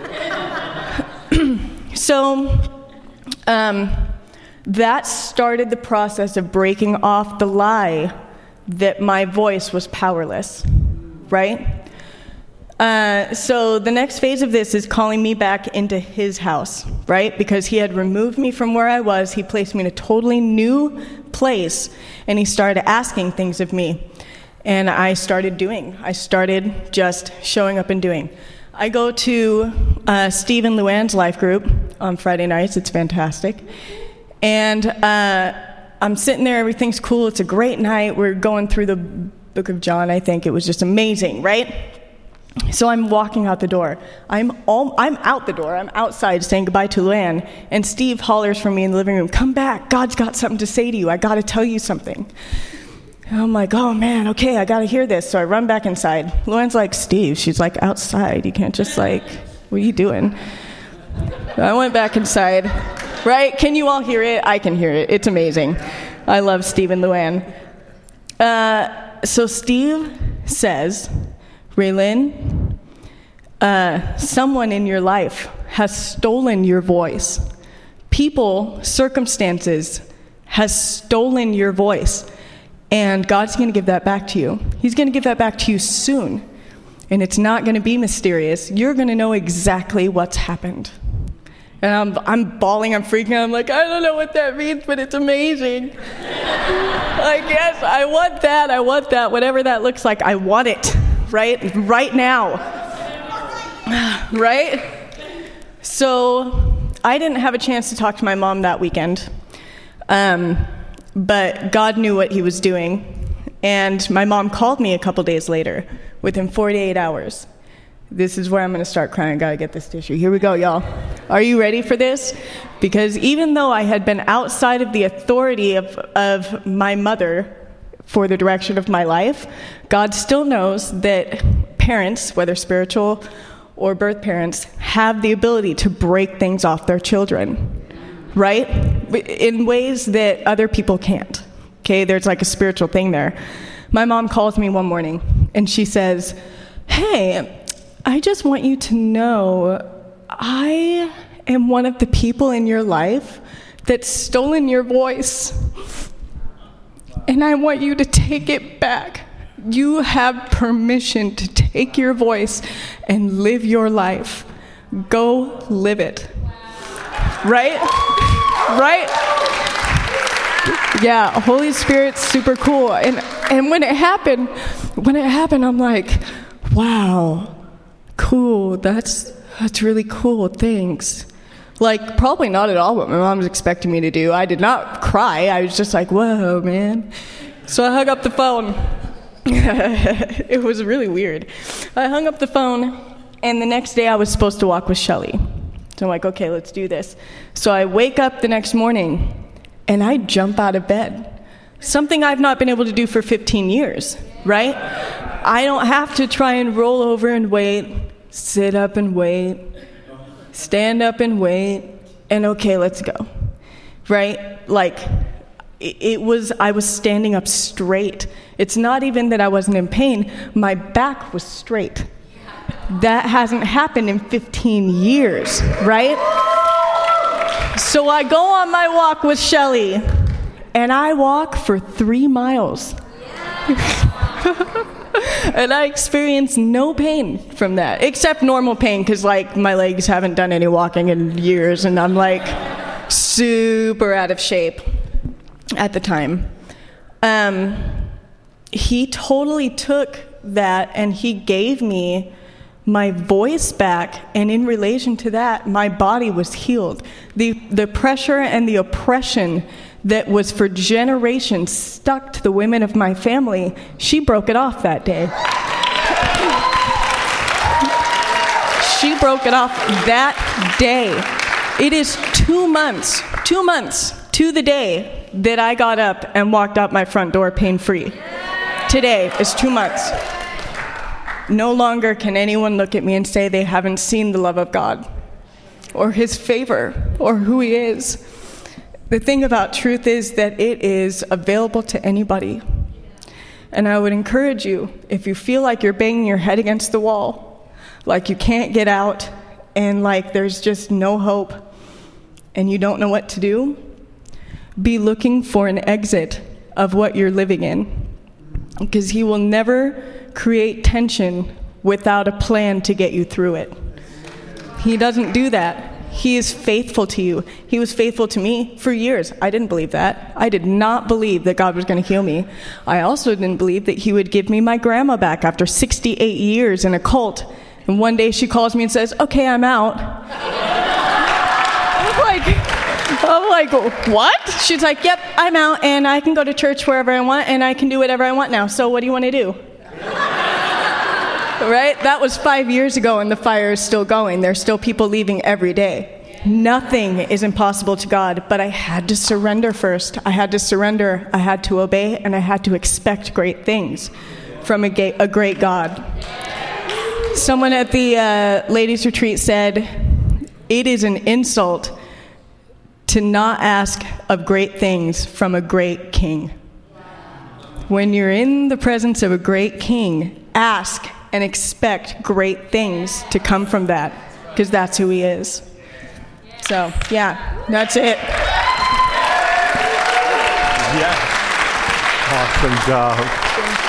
F: So um, that started the process of breaking off the lie that my voice was powerless, right? Uh, so the next phase of this is calling me back into his house, right? Because he had removed me from where I was. He placed me in a totally new place, and he started asking things of me. And I started doing. I started just showing up and doing. I go to uh, Steve and Luann's life group on Friday nights. It's fantastic. And uh, I'm sitting there. Everything's cool. It's a great night. We're going through the book of John, I think. It was just amazing, right? So I'm walking out the door. I'm all, I'm out the door. I'm outside saying goodbye to Luann. And Steve hollers from me in the living room, "Come back. God's got something to say to you. I got to tell you something." And I'm like, oh, man, okay, I got to hear this. So I run back inside. Luann's like, "Steve," she's like, "outside. You can't just like, what are you doing?" I went back inside, right? Can you all hear it? I can hear it. It's amazing. I love Steve and Luann. Uh, so Steve says, "Raylyn, uh, someone in your life has stolen your voice. People, circumstances, has stolen your voice. And God's going to give that back to you. He's going to give that back to you soon. And it's not going to be mysterious. You're going to know exactly what's happened." And I'm, I'm bawling, I'm freaking out. I'm like, I don't know what that means, but it's amazing. I guess I want that. I want that. Whatever that looks like, I want it. Right? Right now. Right? So I didn't have a chance to talk to my mom that weekend. Um... But God knew what he was doing, and my mom called me a couple days later, within forty-eight hours. This is where I'm going to start crying. I got to get this tissue. Here we go, y'all. Are you ready for this? Because even though I had been outside of the authority of, of my mother for the direction of my life, God still knows that parents, whether spiritual or birth parents, have the ability to break things off their children. Right? In ways that other people can't. Okay, there's like a spiritual thing there. My mom calls me one morning, and she says, "Hey, I just want you to know I am one of the people in your life that's stolen your voice. And I want you to take it back. You have permission to take your voice and live your life. Go live it." Right? Right? Yeah, Holy Spirit's super cool. And and when it happened, when it happened, I'm like, wow, cool. That's that's really cool. Thanks. Like, probably not at all what my mom was expecting me to do. I did not cry. I was just like, whoa, man. So I hung up the phone. It was really weird. I hung up the phone, and the next day I was supposed to walk with Shelly. So I'm like, okay, let's do this. So I wake up the next morning, and I jump out of bed. Something I've not been able to do for fifteen years, right? I don't have to try and roll over and wait, sit up and wait, stand up and wait, and okay, let's go, right? Like, it was, I was standing up straight. It's not even that I wasn't in pain. My back was straight. That hasn't happened in fifteen years, right? So I go on my walk with Shelly, and I walk for three miles. And I experience no pain from that, except normal pain, because, like, my legs haven't done any walking in years, and I'm, like, super out of shape at the time. Um, he totally took that, and he gave me my voice back, and in relation to that, my body was healed. The the pressure and the oppression that was for generations stuck to the women of my family, she broke it off that day. She broke it off that day. It is two months, two months to the day that I got up and walked out my front door pain-free. Today is two months. No longer can anyone look at me and say they haven't seen the love of God or his favor or who he is. The thing about truth is that it is available to anybody. And I would encourage you, if you feel like you're banging your head against the wall, like you can't get out, and like there's just no hope, and you don't know what to do, be looking for an exit of what you're living in. Because he will never create tension without a plan to get you through it. He doesn't do that. He is faithful to you. He was faithful to me for years. I didn't believe that. I did not believe that God was going to heal me. I also didn't believe that he would give me my grandma back after sixty-eight years in a cult. And one day she calls me and says, okay, I'm out. I'm like, I'm like, what? She's like, yep, I'm out, and I can go to church wherever I want, and I can do whatever I want now. So what do you want to do? Right? That was five years ago, and the fire is still going. There's still people leaving every day. Nothing is impossible to God, but I had to surrender first. I had to surrender, I had to obey, and I had to expect great things from a, ga- a great God. Someone at the uh, ladies' retreat said, it is an insult to not ask of great things from a great king. When you're in the presence of a great king, ask and expect great things to come from that, because that's who he is. So, yeah, that's it.
B: Yeah. Awesome job.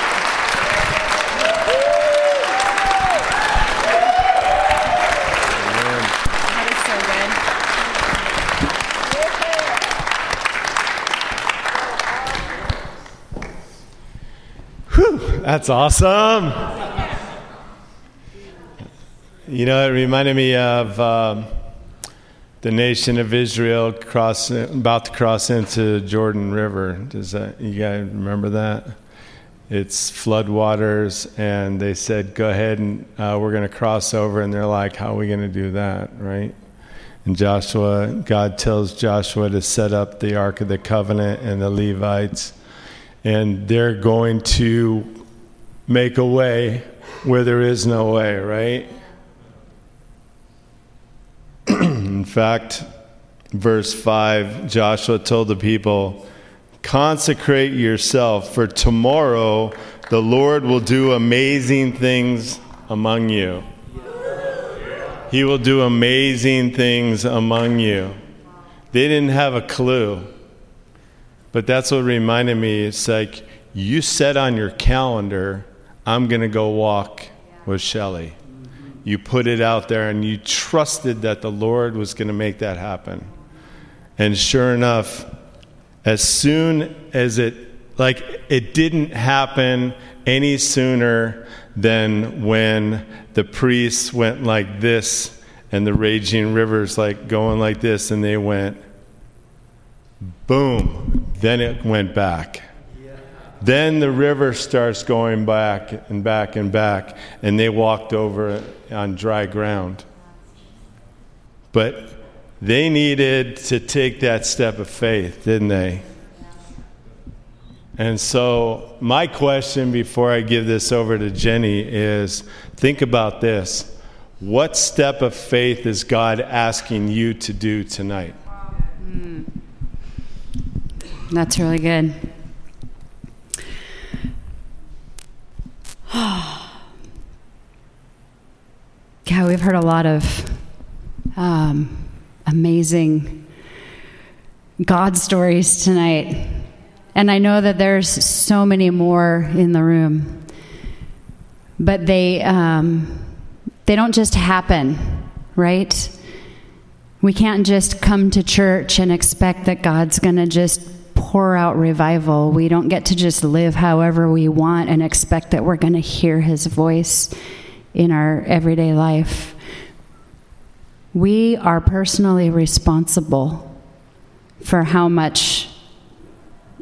B: That's awesome. You know, it reminded me of um, the nation of Israel cross, about to cross into Jordan River. Does that, you guys remember that? It's flood waters, and they said, go ahead and uh, we're going to cross over. And they're like, how are we going to do that, right? And Joshua, God tells Joshua to set up the Ark of the Covenant and the Levites. And they're going to make a way where there is no way, right? In fact, verse five, Joshua told the people, consecrate yourself, for tomorrow the Lord will do amazing things among you. He will do amazing things among you. They didn't have a clue. But that's what reminded me. It's like, you set on your calendar, I'm going to go walk with Shelley. You put it out there, and you trusted that the Lord was going to make that happen. And sure enough, as soon as it, like, it didn't happen any sooner than when the priests went like this, and the raging rivers like going like this, and they went, boom. Then it went back. Then the river starts going back and back and back, and they walked over on dry ground. But they needed to take that step of faith, didn't they? And so my question before I give this over to Jenny is, think about this. What step of faith is God asking you to do tonight?
D: Mm. That's really good. Yeah, we've heard a lot of um, amazing God stories tonight. And I know that there's so many more in the room. But they um, they don't just happen, right? We can't just come to church and expect that God's going to just pour out revival. We don't get to just live however we want and expect that we're going to hear his voice in our everyday life. We are personally responsible for how much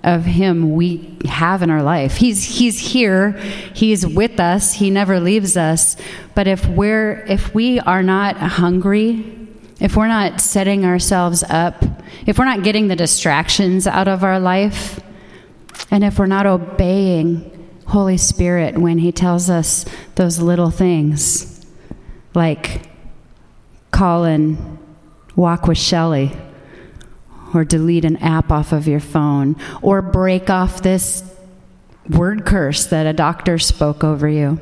D: of him we have in our life. He's he's here. He's with us. He never leaves us. But if we're if we are not hungry, if we're not setting ourselves up, if we're not getting the distractions out of our life, and if we're not obeying Holy Spirit when he tells us those little things, like call and walk with Shelley, or delete an app off of your phone, or break off this word curse that a doctor spoke over you.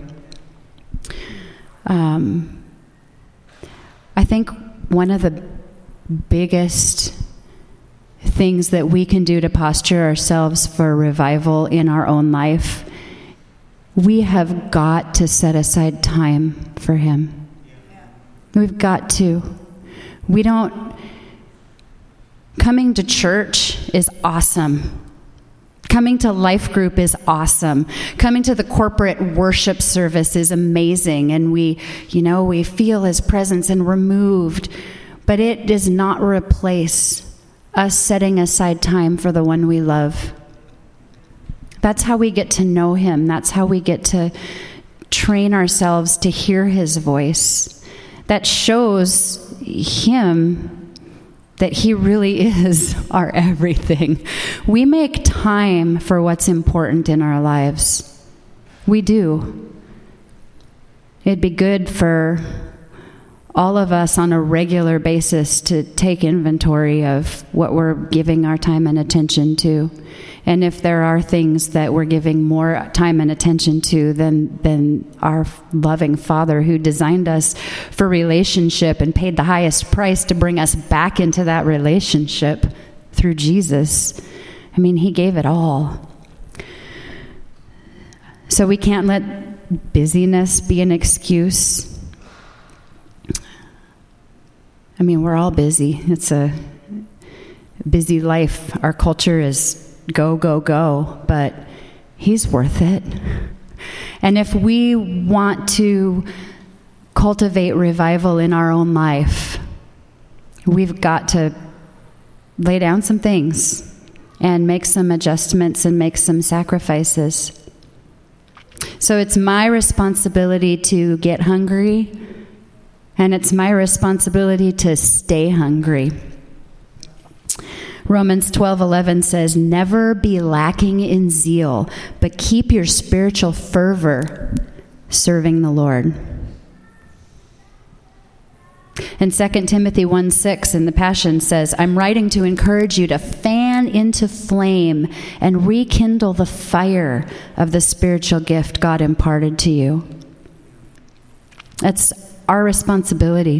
D: Um, I think one of the biggest things that we can do to posture ourselves for revival in our own life, we have got to set aside time for him. We've got to. We don't... Coming to church is awesome. Coming to life group is awesome. Coming to the corporate worship service is amazing. And we, you know, we feel his presence and we're moved. But it does not replace us setting aside time for the one we love. That's how we get to know him. That's how we get to train ourselves to hear his voice. That shows him that he really is our everything. We make time for what's important in our lives. We do. It'd be good for all of us on a regular basis to take inventory of what we're giving our time and attention to. And if there are things that we're giving more time and attention to than, than our loving Father who designed us for relationship and paid the highest price to bring us back into that relationship through Jesus. I mean, he gave it all. So we can't let busyness be an excuse. I mean, we're all busy. It's a busy life. Our culture is go, go, go, but he's worth it. And if we want to cultivate revival in our own life, we've got to lay down some things and make some adjustments and make some sacrifices. So it's my responsibility to get hungry, and it's my responsibility to stay hungry. Romans twelve eleven says, never be lacking in zeal, but keep your spiritual fervor serving the Lord. And Second Timothy one six in the Passion says, I'm writing to encourage you to fan into flame and rekindle the fire of the spiritual gift God imparted to you. That's our responsibility.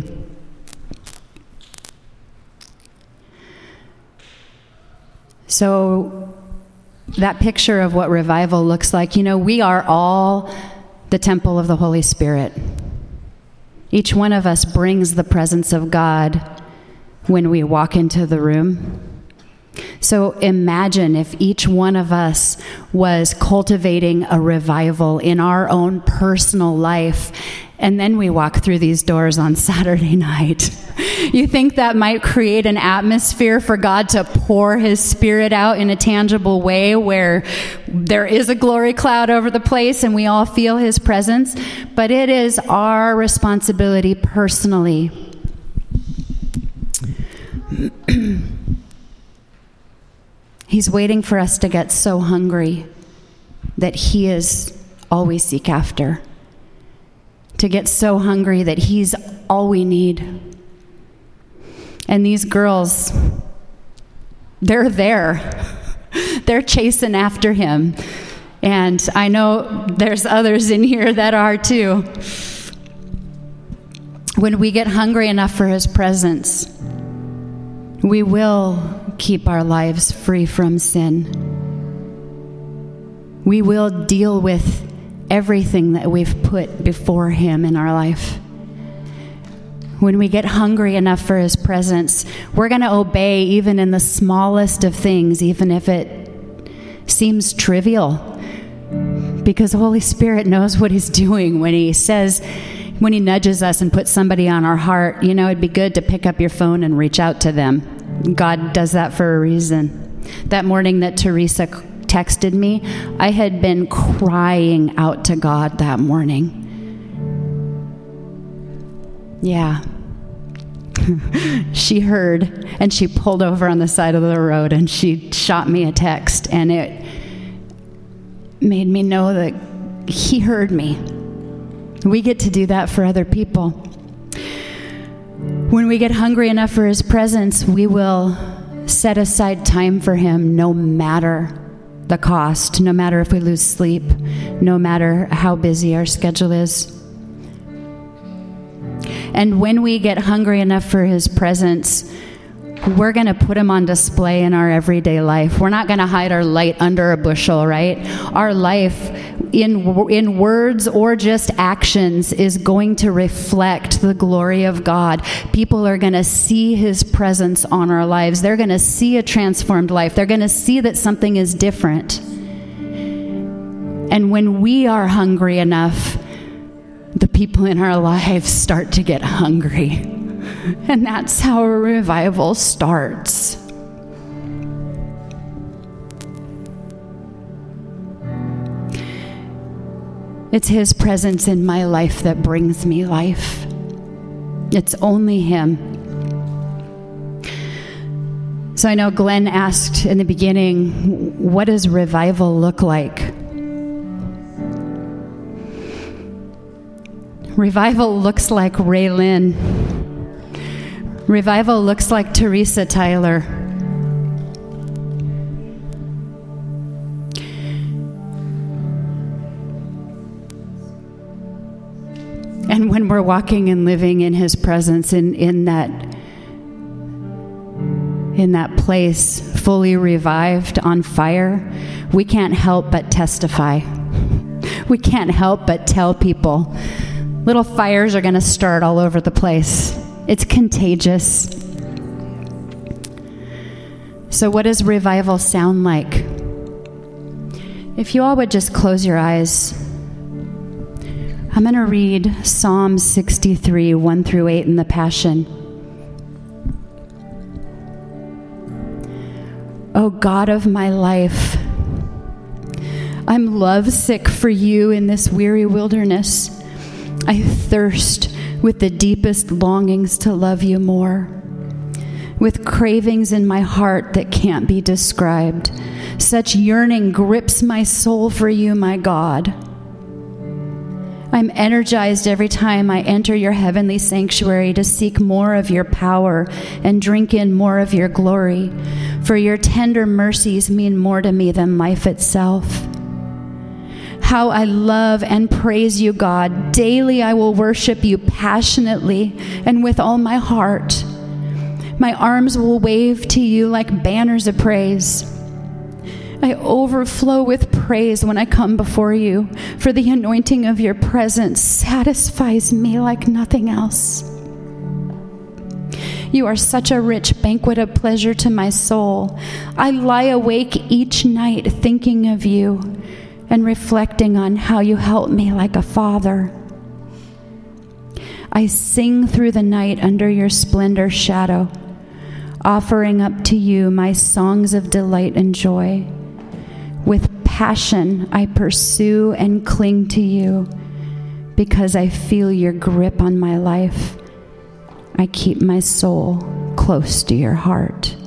D: So that picture of what revival looks like, you know, we are all the temple of the Holy Spirit. Each one of us brings the presence of God when we walk into the room. So imagine if each one of us was cultivating a revival in our own personal life, and then we walk through these doors on Saturday night. You think that might create an atmosphere for God to pour his Spirit out in a tangible way where there is a glory cloud over the place and we all feel his presence? But it is our responsibility personally. He's waiting for us to get so hungry that he is all we seek after. To get so hungry that he's all we need. And these girls, they're there. They're chasing after him. And I know there's others in here that are too. When we get hungry enough for his presence, we will keep our lives free from sin. We will deal with everything that we've put before him in our life. When we get hungry enough for his presence, we're going to obey even in the smallest of things, even if it seems trivial, because the Holy Spirit knows what he's doing when he says, when he nudges us and puts somebody on our heart, you know, it'd be good to pick up your phone and reach out to them. God does that for a reason. That morning that Teresa texted me, I had been crying out to God that morning. Yeah. She heard, and she pulled over on the side of the road, and she shot me a text, and it made me know that he heard me. We get to do that for other people. When we get hungry enough for his presence, we will set aside time for him no matter the cost, no matter if we lose sleep, no matter how busy our schedule is. And when we get hungry enough for his presence, we're going to put him on display in our everyday life. We're not going to hide our light under a bushel, right? Our life, in in words or just actions, is going to reflect the glory of God. People are going to see his presence on our lives. They're going to see a transformed life. They're going to see that something is different. And when we are hungry enough, the people in our lives start to get hungry. And that's how a revival starts. It's his presence in my life that brings me life. It's only him. So I know Glenn asked in the beginning, what does revival look like? Revival looks like Raylyn. Revival looks like Teresa Tyler. And when we're walking and living in his presence, in, in that in that place, fully revived, on fire, we can't help but testify. We can't help but tell people. Little fires are going to start all over the place. It's contagious. So what does revival sound like? If you all would just close your eyes. I'm going to read Psalm sixty-three, one through eight in the Passion. O God of my life, I'm lovesick for you in this weary wilderness. I thirst with the deepest longings to love you more, with cravings in my heart that can't be described. Such yearning grips my soul for you, my God. I'm energized every time I enter your heavenly sanctuary to seek more of your power and drink in more of your glory, for your tender mercies mean more to me than life itself. How I love and praise you, God. Daily I will worship you passionately and with all my heart. My arms will wave to you like banners of praise. I overflow with praise when I come before you, for the anointing of your presence satisfies me like nothing else. You are such a rich banquet of pleasure to my soul. I lie awake each night thinking of you and reflecting on how you help me like a father. I sing through the night under your splendor shadow, offering up to you my songs of delight and joy. With passion, I pursue and cling to you because I feel your grip on my life. I keep my soul close to your heart.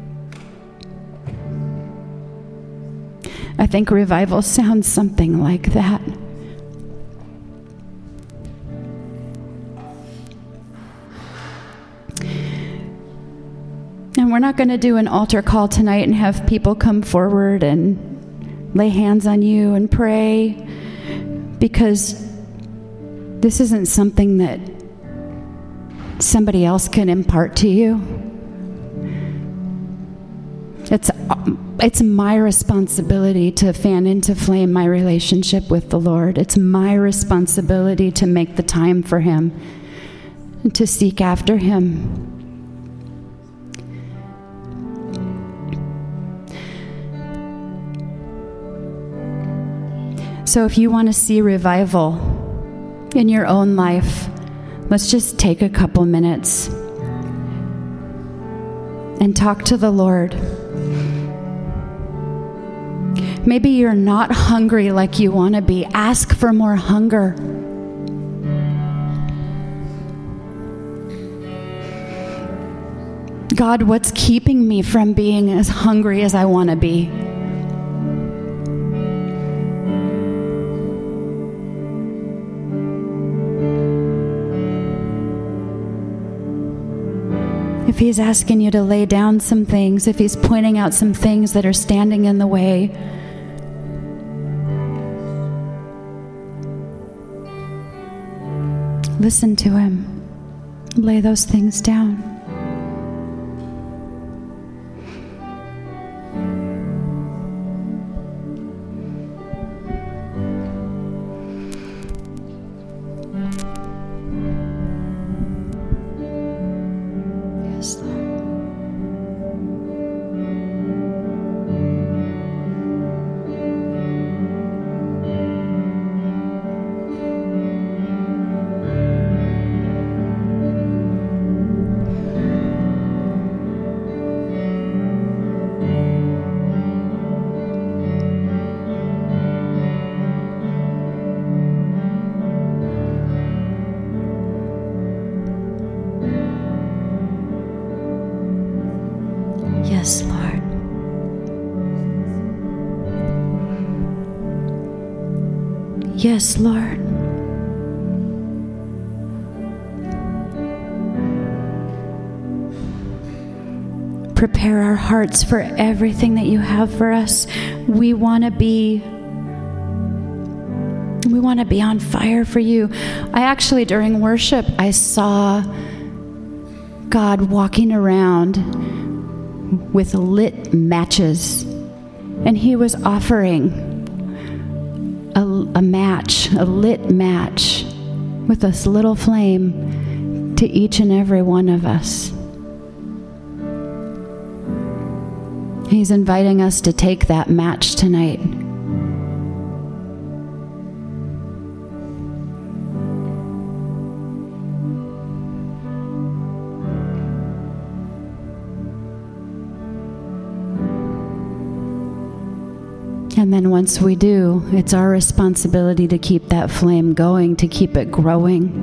D: I think revival sounds something like that. And we're not going to do an altar call tonight and have people come forward and lay hands on you and pray, because this isn't something that somebody else can impart to you. It's it's my responsibility to fan into flame my relationship with the Lord. It's my responsibility to make the time for him and to seek after him. So if you want to see revival in your own life, let's just take a couple minutes and talk to the Lord. Maybe you're not hungry like you want to be. Ask for more hunger. God, what's keeping me from being as hungry as I want to be? If he's asking you to lay down some things, if he's pointing out some things that are standing in the way, listen to him. Lay those things down. Yes, Lord. Yes, Lord. Prepare our hearts for everything that you have for us. We want to be we want to be on fire for you. I actually, during worship, I saw God walking around with lit matches, and he was offering a, a match, a lit match with this little flame to each and every one of us. He's inviting us to take that match tonight. And then once we do, it's our responsibility to keep that flame going, to keep it growing.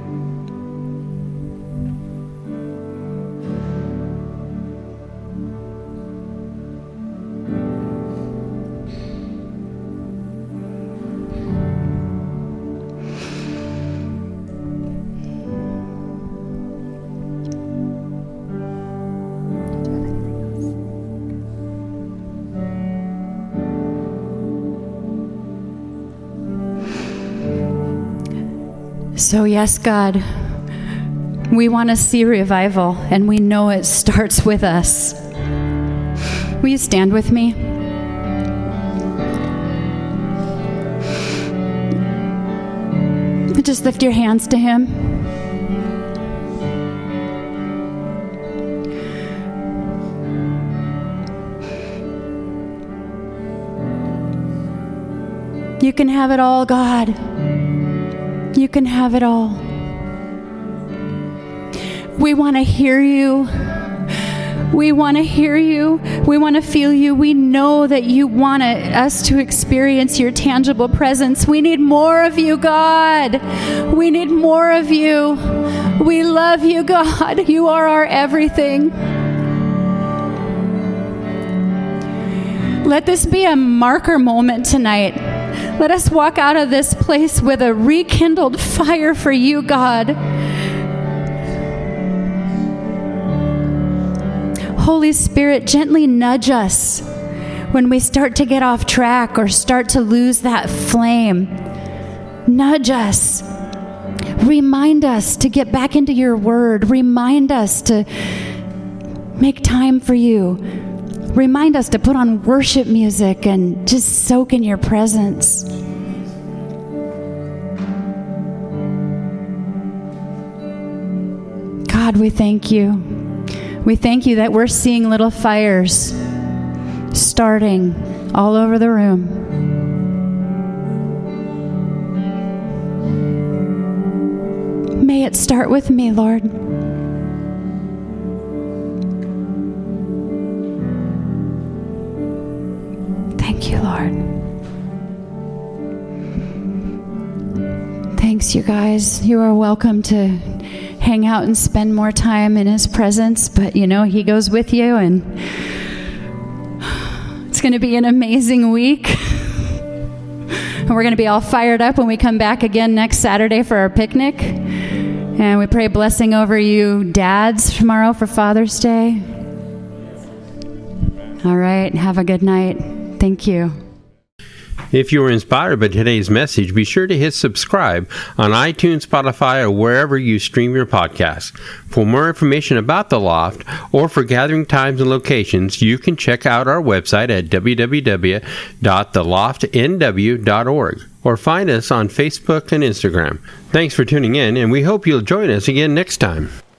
D: So yes, God, we want to see revival, and we know it starts with us. Will you stand with me? Just lift your hands to him. You can have it all, God. You can have it all. We want to hear you. We want to hear you. We want to feel you. We know that you want us to experience your tangible presence. We need more of you, God. We need more of you. We love you, God. You are our everything. Let this be a marker moment tonight. Let us walk out of this place with a rekindled fire for you, God. Holy Spirit, gently nudge us when we start to get off track or start to lose that flame. Nudge us. Remind us to get back into your word. Remind us to make time for you. Remind us to put on worship music and just soak in your presence. God, we thank you. We thank you that we're seeing little fires starting all over the room. May it start with me, Lord. Thank you, Lord. Lord. Thanks, you guys. You are welcome to hang out and spend more time in His presence, but you know, He goes with you, and it's going to be an amazing week. And we're going to be all fired up when we come back again next Saturday for our picnic. And we pray blessing over you dads tomorrow for Father's Day. All right. Have a good night. Thank you.
A: If you were inspired by today's message, be sure to hit subscribe on iTunes, Spotify, or wherever you stream your podcasts. For more information about The Loft or for gathering times and locations, you can check out our website at w w w dot the loft n w dot org or find us on Facebook and Instagram. Thanks for tuning in, and we hope you'll join us again next time.